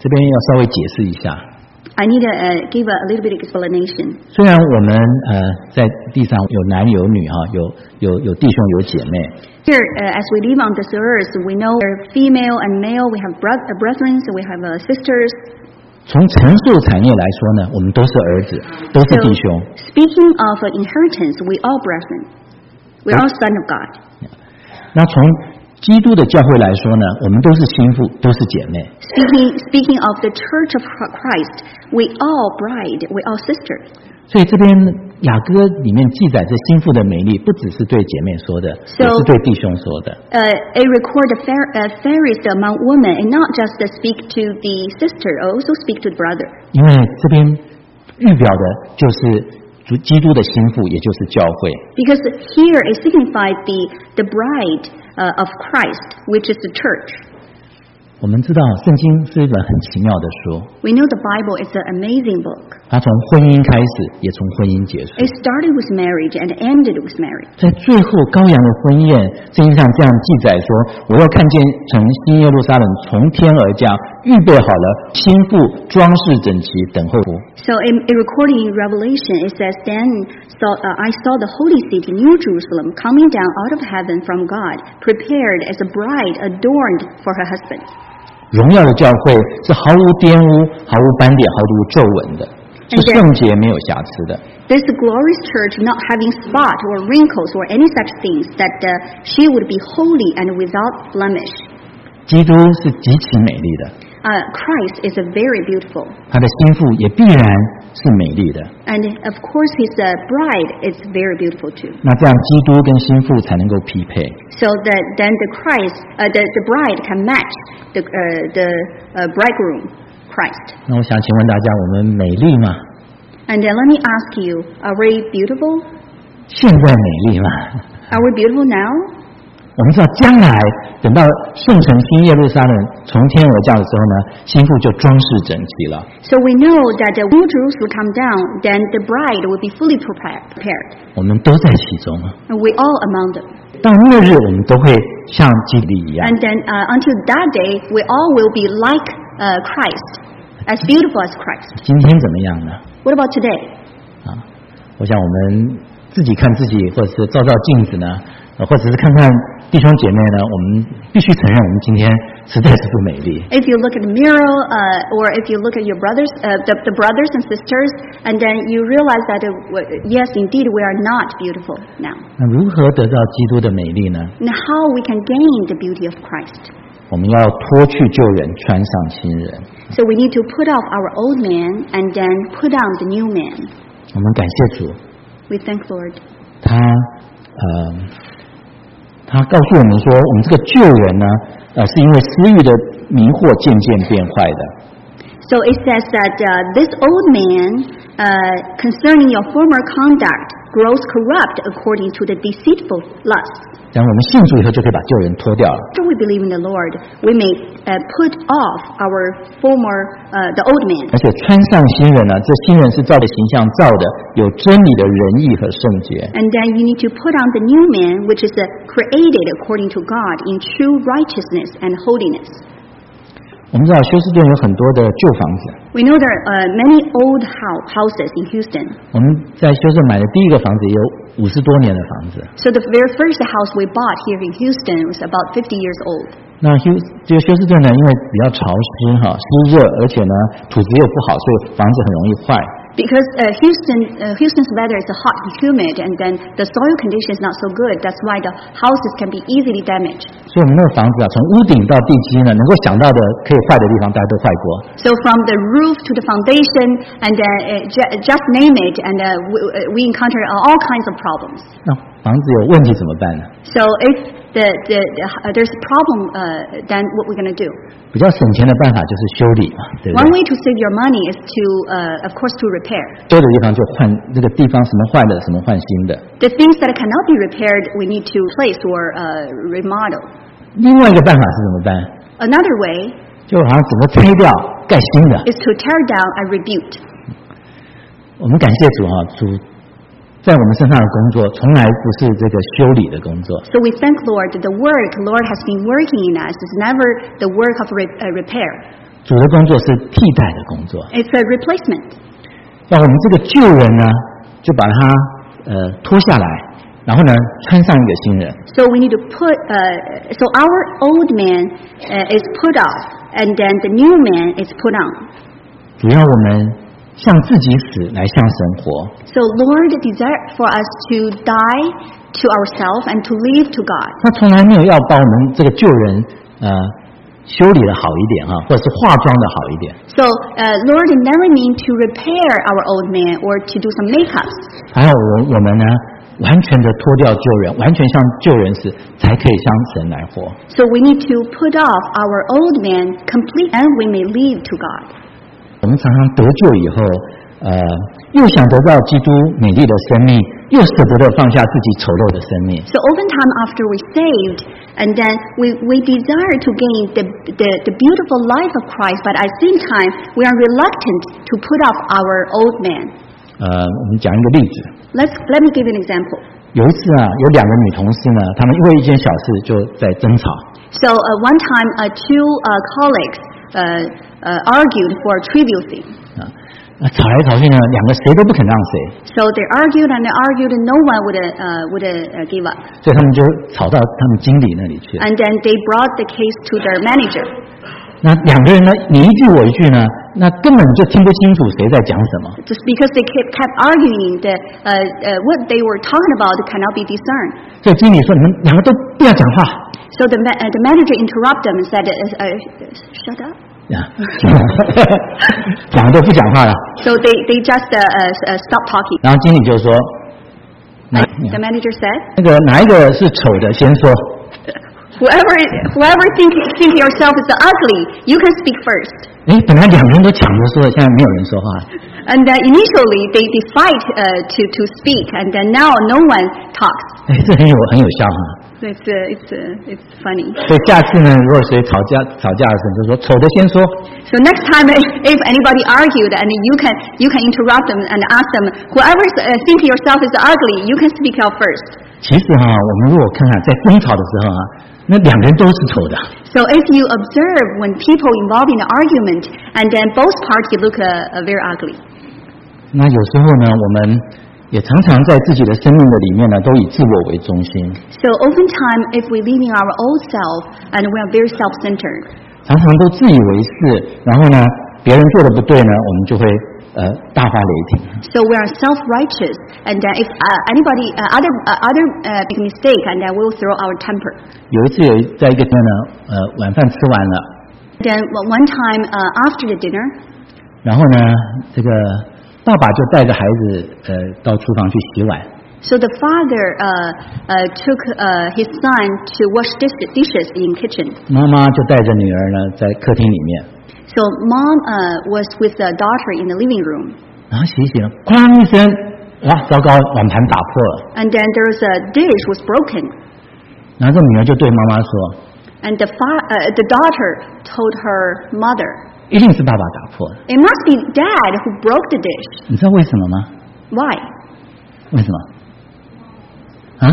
这边要稍微解释一下。 I need to give a little bit explanation. 虽然我们在地上有男有女哈，有弟兄有姐妹。 Here, as we live on this earth, we know we're female and male. We have brethren, so we have sisters. 从承受产业来说呢，我们都是儿子，都是弟兄。 Speaking of inheritance, we all brethren. We are all son of God. 那从基督的教会来说呢，我们都是心腹，都是姐妹。 Speaking of the Church of Christ, we all bride, we all sisters. 所以这边雅歌里面记载这心腹的美丽，不只是对姐妹说的，也是对弟兄说的。 It record fairest among women, and not just speak to the sister, also speak to the brother. 因为这边预表的就是基督的心腹，也就是教会。 Because here it signifies the bride of Christ, which is the church. 我们知道圣经是一本很奇妙的书。 We know the Bible is an amazing book. 它从婚姻开始，也从婚姻结束。 It started with marriage and ended with marriage. 在最后羔羊的婚宴，圣经上这样记载说：“我要看见从新耶路撒冷从天而降，预备好了新妇，装饰整齐，等候父。” So in recording in Revelation, it says, "Then I saw the holy city, New Jerusalem, coming down out of heaven from God, prepared as a bride adorned for her husband." 荣耀的教会是毫无玷污、毫无斑点、毫无皱纹的，是圣洁没有瑕疵的。 This glorious church not having spot or wrinkles or any such things, that she would be holy and without blemish. 基督是极其美丽的。 Christ is very beautiful. 他的心腹也必然是美丽的。 And of course, his bride is very beautiful too. 那这样基督跟心腹才能够匹配。 So that then the bride can match the bridegroom, Christ. 那我想请问大家，我们美丽吗？ And then let me ask you, are we beautiful? 现在美丽吗？ Are we beautiful now? 我们知道将来等到圣城新耶路撒冷从天而降的时候呢，心腹就装饰整齐了。 So we know that the New Jerusalem come down, then the bride will be fully prepared. 我们都在其中。 And we all among them. 到那日，我们都会像基督一样。 And then until that day, we all will be like Christ, as beautiful as Christ. 今天怎么样呢？ What about today? 我想我们自己看自己，或者是照照镜子呢，或者是看看弟兄姐妹呢，我们必须承认，我们今天实在是不美丽。 If you look at the mirror, or if you look at your brothers, the brothers and sisters, and then you realize that yes, indeed, we are not beautiful now. 那如何得到基督的美丽呢？ And how we can gain the beauty of Christ? 我们要脱去旧人，穿上新人。 So we need to put off our old man and then put on the new man. 我们感谢主， We thank Lord. 他告诉我们说，我们这个旧人呢，是因为私欲的迷惑渐渐变坏的。 So it says that this old man, concerning your former conduct, grows corrupt according to the deceitful lusts. 然后我们信主以后，就可以把旧人脱掉了。 After we believe in the Lord, we may put off our the old man. 而且穿上新人呢，这新人是照着形象造的，有真理的仁义和圣洁。 And then you need to put on the new man, which is created according to God in true righteousness and holiness. 我们知道休斯顿有很多的旧房子。 We know there are many old houses in Houston. 我们在休斯顿买的第一个房子也有50多年的房子。 So the very first house we bought here in Houston was about 50 years old. 那这个休斯顿呢，因为比较潮湿湿热，而且呢土质又不好，所以房子很容易坏。 Because Houston's weather is hot and humid, and then the soil condition is not so good. That's why the houses can be easily damaged. 所以我们那个房子从屋顶到地基呢，能够想到的可以坏的地方，大家都坏过。 So from the roof to the foundation, and just name it, and we encounter all kinds of problems. 那房子有问题怎么办呢？ So if there's a problem, then what we're going to do? 比较省钱的办法就是修理嘛，对不 One 对？ way to save your money is to, of course, to repair. 多的地方就换这个地方什么坏的，什么换新的。 The things that cannot be repaired, we need to replace or remodel. 另外一个办法是怎么办？ Another way 就好像整个拆掉，盖新的。 is to tear down and rebuild. 我们感谢主主在我们身上的工作，从来不是这个修理的工作。 So we thank Lord that the work Lord has been working in us is never the work of repair. 主的工作是替代的工作， It's a replacement. 要我们这个旧人呢，就把他脱下来，然后呢穿上一个新人。 So we need to put, so our old man is put off, and then the new man is put on. 主要我们向自己死来向神活。 So Lord desires for us to die to ourselves and to live to God. 他从来没有要把我们这个旧人修理的好一点哈，或者是化妆的好一点。 So Lord never mean to repair our old man or to do some makeups. 还有我们呢，完全的脱掉旧人，完全像旧人死，才可以向神来活。 So we need to put off our old man complete, and we may live to God. 我们常常得救以后，又想得到基督美丽的生命，又舍不得放下自己丑陋的生命。 So oftentimes after we're saved, and then we desire to gain the beautiful life of Christ, but at the same time we are reluctant to put off our old man. 我们讲一个例子。 Let me give you an example. 有一次啊，有2个女同事呢，她们因为一件小事就在争吵。 So one time, two colleagues argued for a trivial thing. 吵来吵去呢，2个谁都不肯让谁， So they argued and they argued, and no one would give up. 所以他们就吵到他们经理那里去。 And then they brought the case to their manager. 那2个人呢，你一句我一句呢，那根本就听不清楚谁在讲什么。 Just because they kept arguing, what they were talking about cannot be discerned. 所以经理说：“你们2个都不要讲话。” So the manager interrupted them and said, "Shut up." 2个都不讲话了。 So they just stopped talking. 然后经理就说：“ The manager said, 那个哪一个是丑的先说。” "Whoever think yourself is ugly, you can speak first." 本来2个人都抢着说，现在没有人说话。 And initially they fight to speak, and then now no one talks. 这很有效哈。 It's funny. 所以下次呢，如果谁吵架的时候，就说丑的先说。 So next time, if anybody argued, and you can interrupt them and ask them, whoever think yourself is ugly, you can speak out first. 其实哈，我们如果看看在争吵的时候啊，那2个人都是丑的。 So if you observe when people involved in an argument, and then both parties look very ugly. 那有时候呢，我们也常常在自己的生命的里面呢，都以自我为中心。 So oftentimes, if we live in our old self, and we are very self-centered. 常常都自以为是，然后呢，别人做的不对呢，我们就会大发雷霆。 So we are self-righteous, and if anybody other make a mistake, and then we will throw our temper. 有一次在一个地方呢，晚饭吃完了， Then one time after the dinner, 然后呢，这个爸爸就带着孩子到厨房去洗碗。 so the father took his son to wash dishes in kitchen. 妈妈就带着女儿呢在客厅里面， So mom was with the daughter in the living room. 然后洗一洗了，哐一声，哇，糟糕，碗盘打破了。 And then there's a dish was broken. 然后这女儿就对妈妈说 And the daughter told her mother, 一定是爸爸打破的。 "It must be dad who broke the dish." 你知道为什么吗？ Why? 为什么？啊？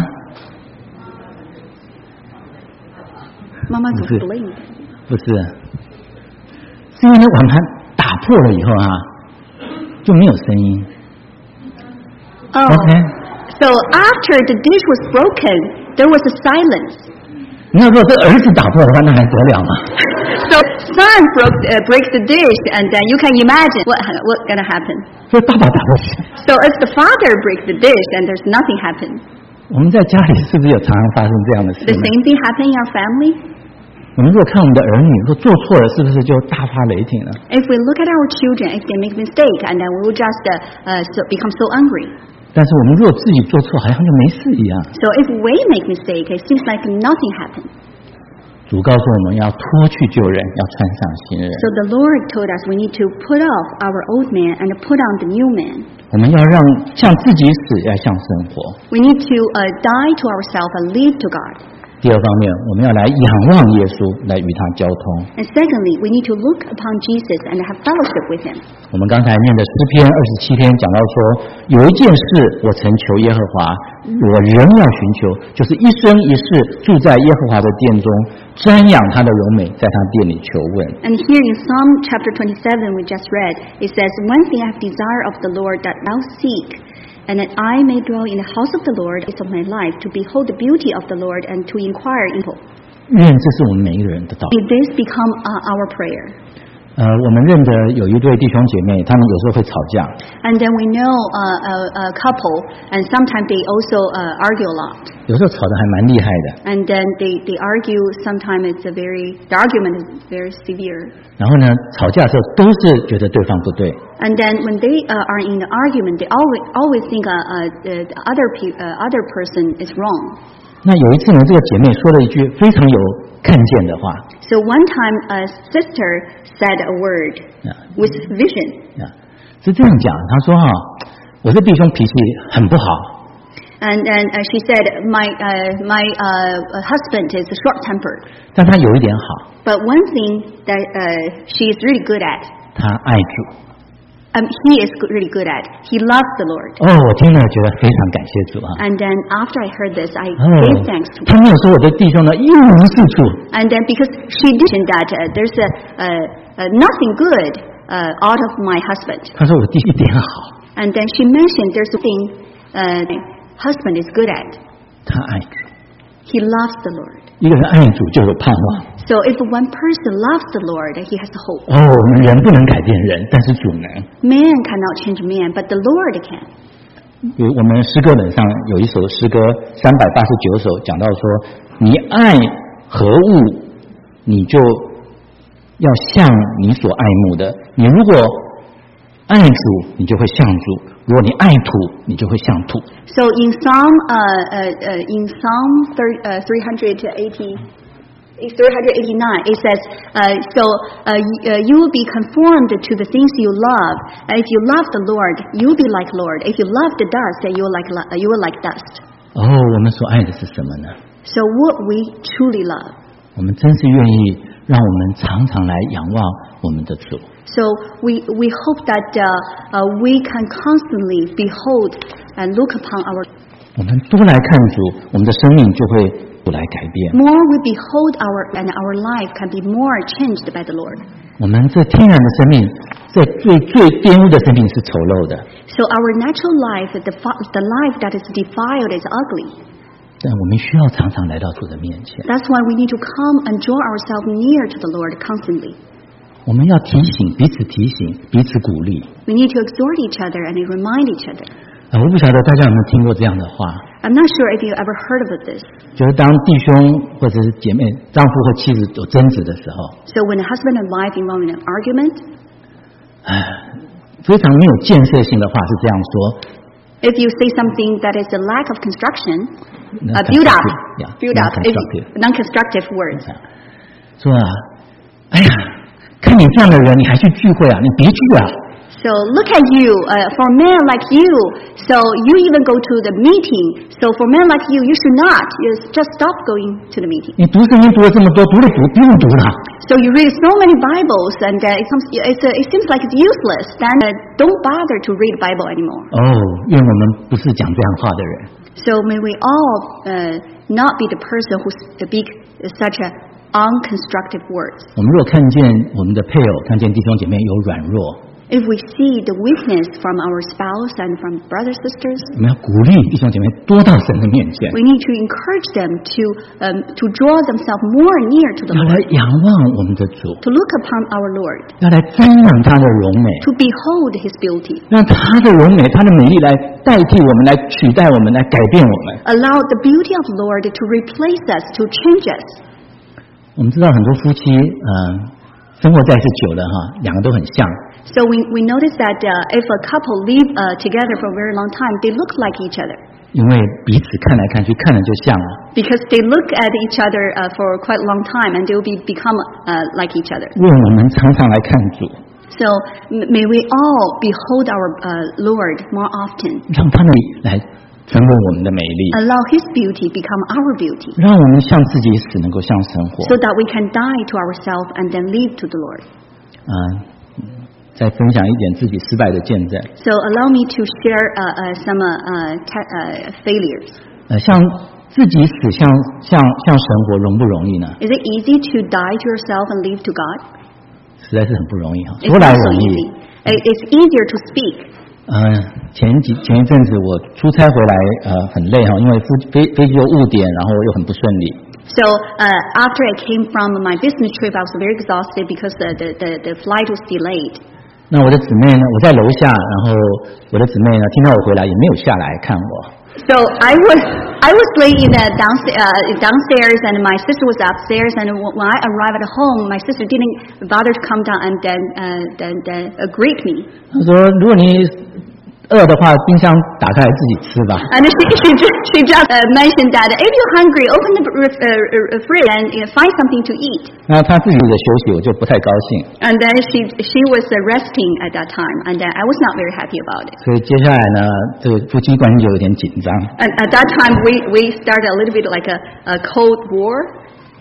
Mama 不是 explained. 不是，是因为那碗盘打破了以后啊，就没有声音。 Oh. OK， So after the dish was broken, there was a silence. 那如果这儿子打破的话，那还得了吗？ So son breaks the dish, and then you can imagine what's gonna happen. 所以爸爸打破。 So if the father breaks the dish, and there's nothing happen. 我们在家里是不是有常常发生这样的事 The 呢？ same thing happen in our family. 我们如果看我们的儿女，如果做错了，是不是就大发雷霆了？ If we look at our children, if they make mistake, and then we will just become so angry. 但是我们如果自己做错，好像就没事一样。 So if we make mistake, it seems like nothing happened. 主告诉我们要脱去旧人，要穿上新人。 So the Lord told us we need to put off our old man and put on the new man. 我们要让向自己死，要向生活。 We need to die to ourselves and live to God. 第二方面，我们要来仰望耶稣，来与他交通。 And secondly, we need to look upon Jesus and have fellowship with him. 我们刚才念的诗篇27篇讲到说，有一件事我曾求耶和华，我仍要寻求，就是一生一世住在耶和华的殿中，瞻仰他的荣美，在他殿里求问。 And here in Psalm chapter 27 we just read, it says, "One thing I have desire of the Lord that thou seek, and that I may dwell in the house of the Lord is of my life, to behold the beauty of the Lord and to inquire in hope." 愿这是我们每一个人的祷告。 May this become our prayer. 我们认得有一对弟兄姐妹，他们有时候会吵架， And then we know a couple, and sometimes they also argue a lot. 有时候吵得还蛮厉害的。 And then they argue, sometimes the argument is very severe. 然后呢，吵架的时候都是觉得对方不对。 And then when they are in the argument, they always think the other person is wrong. 那有一次呢，这个姐妹说了一句非常有看见的话， So one time a sister said a word with vision. 是这样讲，她说我这弟兄脾气很不好， And she said, my husband is short-tempered. 但他有一点好， But one thing that she is really good at, 他爱主。 he is really good at, he loves the Lord. 我听了觉得非常感谢主啊。 And then after I heard this, I gave thanks to 他没有说我的弟兄呢一无是处， And then because she mentioned that there's nothing good out of my husband. 他说我弟一点好， And then she mentioned there's a thing husband is good at. 他爱主。 He loves the Lord. 一个人爱主就有盼望。 So if one person loves the Lord, he has hope. 我们人不能改变人，但是主能。 Man cannot change man, but the Lord can. 我们诗歌本上有一首诗歌389首，讲到说，你爱何物，你就要像你所爱慕的。你如果爱主，你就会像主；如果你爱土，你就会像土。 So in Psalm 389, it says, you will be conformed to the things you love. If you love the Lord, you will be like Lord. If you love the dust, you will like dust. 我们所爱的是什么呢？ So what we truly love. 我们真是愿意让我们常常来仰望我们的主。 So we hope that we can constantly behold and look upon our. 我们多来看主，我们的生命就会来改变。 More we behold our life can be more changed by the Lord. 我们这天然的生命，在最玷污的生命是丑陋的。 So our natural life, the life that is defiled, is ugly. 但我们需要常常来到主的面前。 That's why we need to come and draw ourselves near to the Lord constantly. 我们要提醒彼此，彼此鼓励。 We need to exhort each other and remind each other. 我不晓得大家有没有听过这样的话， I'm not sure if you ever heard of this. 就是当弟兄或者是姐妹、丈夫或妻子有争执的时候， So when a husband and wife involved in an argument, 非常没有建设性的话是这样说。 if you say something that is a lack of construction, non-constructive words. 说哎呀，看你这样的人，你还去聚会啊？你别去啊！ So look at you, for a man like you, so you even go to the meeting. So for a man like you, you should not. You just stop going to the meeting. 你读圣经读了这么多，读了不用读了。 So you read so many Bibles, and it seems like it's useless. Then don't bother to read Bible anymore. 愿我们不是讲这样话的人。 So may we all not be the person who speak such unconstructive words. 我们若看见我们的配偶，看见弟兄姐妹有软弱， If we see the weakness from our spouse and from brothers sisters, 我们要鼓励弟兄姐妹多到神的面前， we need to encourage them to draw themselves more near to the 要来 Lord, 仰望我们的主， to look upon our Lord, 要来瞻仰他的荣美， to behold His beauty. 让他的荣美、他的美丽来代替我们，来取代我们，来改变我们。 Allow the beauty of the Lord to replace us, to change us. 我们知道很多夫妻，生活在一起久了两个都很像。 So we notice that if a couple live together for a very long time, they look like each other. 因为彼此看来看去，看了就像了。 Because they look at each other for quite a long time, and they will become like each other. 愿我们常常来看主， So may we all behold our Lord more often, 让他们来成为我们的美丽， allow His beauty become our beauty, 让我们向自己死，能够向神活。 so that we can die to ourselves and then live to the Lord. 再分享一点自己失败的见证。 So allow me to share some failures. 像自己死向神活容不容易呢？ Is it easy to die to yourself and live to God? 实在是很不容易哈， It's 说来 not so 容易。 easy. It's easier to speak. 前一阵子我出差回来，很累哈，因为飞机有误点，然后又很不顺利。 So after I came from my business trip, I was very exhausted because the flight was delayed. 那我的姊妹呢？我在楼下，然后我的姊妹呢，听到我回来也没有下来看我。 So I was laying downstairs, and my sister was upstairs. And when I arrived at home, my sister didn't bother to come down and then greet me. 她说：“如果你饿的话，冰箱打开来自己吃吧。” And she just mentioned that if you're hungry, open the fridge and find something to eat. 那她自己的休息，我就不太高兴。 And then she was resting at that time, and then I was not very happy about it. 所以接下来呢，这个夫妻关系就有点紧张。 And at that time, we started a little bit like a Cold War.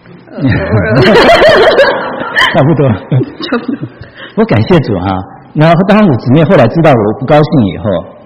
差不多。我感谢主哈。然后当我姊妹后来知道我不高兴以后，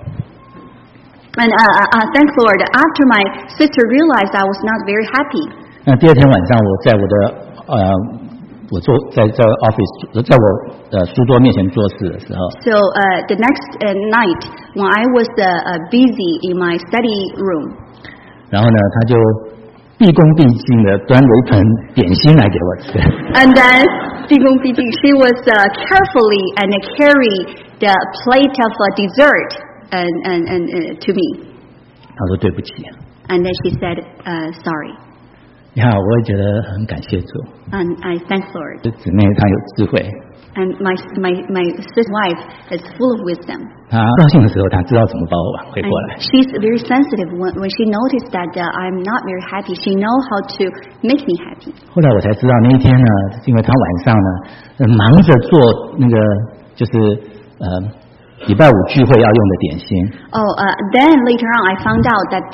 And thank Lord, after my sister realized I was not very happy. 那第二天晚上我在我的我坐在office， 在我书桌面前做事的时候， So the next night, when I was busy in my study room, 然后呢，他就毕恭毕敬的端着一盆点心来给我吃。 and then she was carefully and carry the plate of dessert and to me. 他说对不起。 And then she said sorry. 呀，我也觉得很感谢主。 And I thank Lord. 这姊妹她有智慧， And my sister's wife is full of wisdom. 她高兴的时候，她知道怎么把我挽回过 And 来。 she's very sensitive when she noticed that I'm not very happy. She knows how to make me happy. 后来我才知道那一天呢，因为她晚上呢忙着做那个就是礼拜五聚会要用的点心。 Then later on, I found out that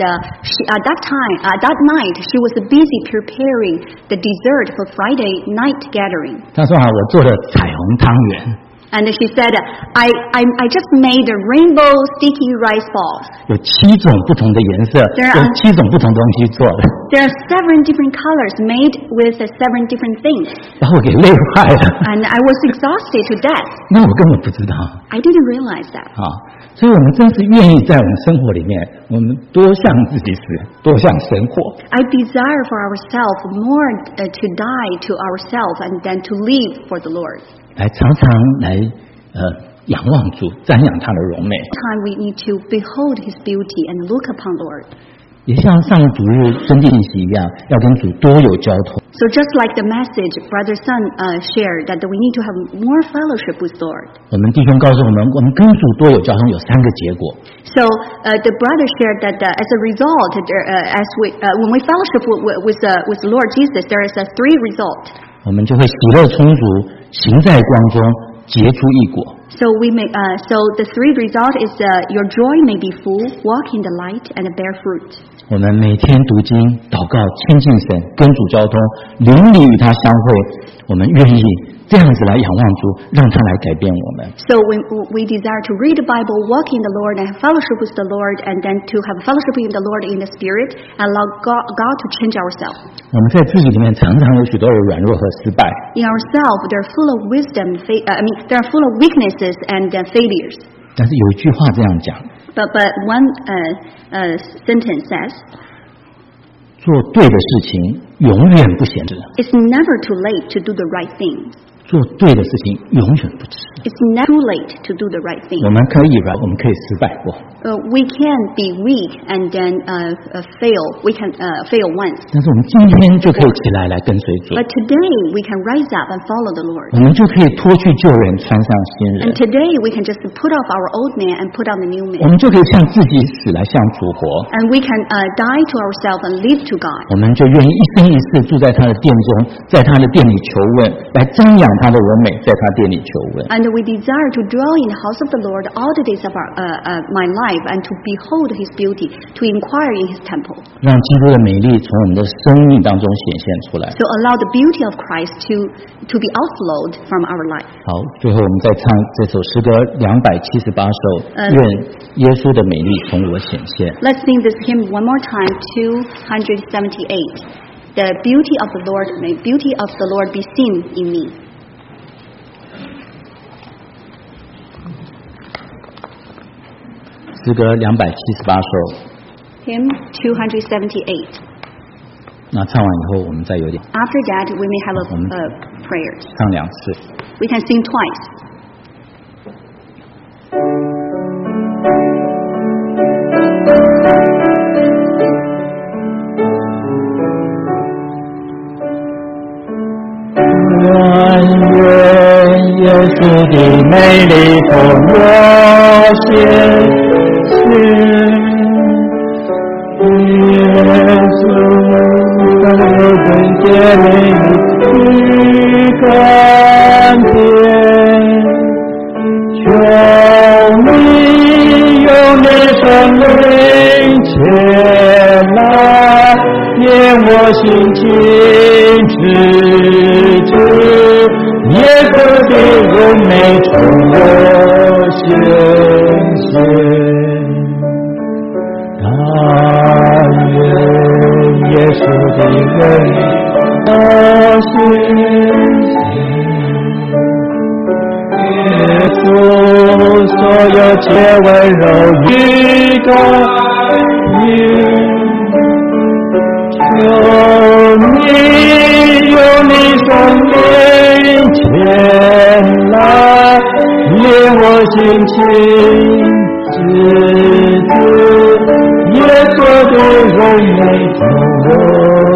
that night, she was busy preparing the dessert for Friday night gathering. 她说我做了彩虹汤圆。 And she said, I just made a rainbow sticky rice balls. 有7种不同的颜色，用7种不同东西做的。 There are 7 different colors made with 7 different things. 把我给累坏了。 And I was exhausted to death. 那我根本不知道。 I didn't realize that. 所以我们真是愿意在我们生活里面，我们多向自己死，多向神活。 I desire for ourselves more to die to ourselves and then to live for the Lord. 来常常来仰望主，瞻仰他的荣美。 Time we need to behold His beauty and look upon Lord. 也像上主日真信息一样，要跟主多有交通。 So just like the message Brother Sun shared, that we need to have more fellowship with Lord. 我们弟兄告诉我们，我们跟主多有交通有3个结果。 So the brother shared that as a result, when we fellowship with the Lord Jesus, there is 3 results. 我们就会喜乐充足，行在光中，结出义果。 So the 3 result is your joy may be full, walk in the light, and bear fruit. 我们每天读经、祷告、亲近神，跟主交通，邻里与他相会。我们愿意这样子来仰望主，让他来改变我们。 So we desire to read the Bible, walk in the Lord, and have fellowship with the Lord, and then to have fellowship in the Lord in the Spirit, and allow God to change ourselves. 我们在自己里面常常有许多的软弱和失败， In ourselves, they're full of wisdom. They're full of weaknesses and failures. 但是有一句话这样讲： But one sentence says, 做对的事情永远不嫌迟， "It's never too late to do the right thing. 做对的事情永远不迟。 It's never too late to do the right thing." 我们可以软，我们可以失败过， We can be weak and then fail. We can fail once. 但是我们今天就可以起来跟随主， But today we can rise up and follow the Lord. 我们就可以脱去旧人，穿上新人 And，today we can just put off our old man and put on the new 我 man. 们就可以向自己死来向主活。 And we can die to ourselves and live to God. 我们就愿意一生一世住在他的殿中，在他的殿里求问，来瞻仰他的荣美，在他殿里求问。 And we desire to dwell in the house of the Lord all the days of my life, and to behold His beauty, to inquire in His temple. 让基督的美丽从我们的生命当中显现出来。 So allow the beauty of Christ to be outflowed from our life. 好，最后我们再唱这首诗歌278首，愿耶稣的美丽从我显现。 Let's sing this hymn one more time, 278. The beauty of the Lord, may beauty of the Lord be seen in me. 诗歌278首。 Hymn 278. 那唱完以后，我们再有点。 After that, we may have a prayer. 唱2次。 We can sing twice. 愿耶稣的美丽从我显现。耶稣在我跟前去看见，求你用你生命前来，免我心情之知，耶稣的荣美从我显现。但愿耶稣的美我显现，耶稣所有切温柔与感应，求你用你生命前来，令我心情之知，耶稣的荣美从我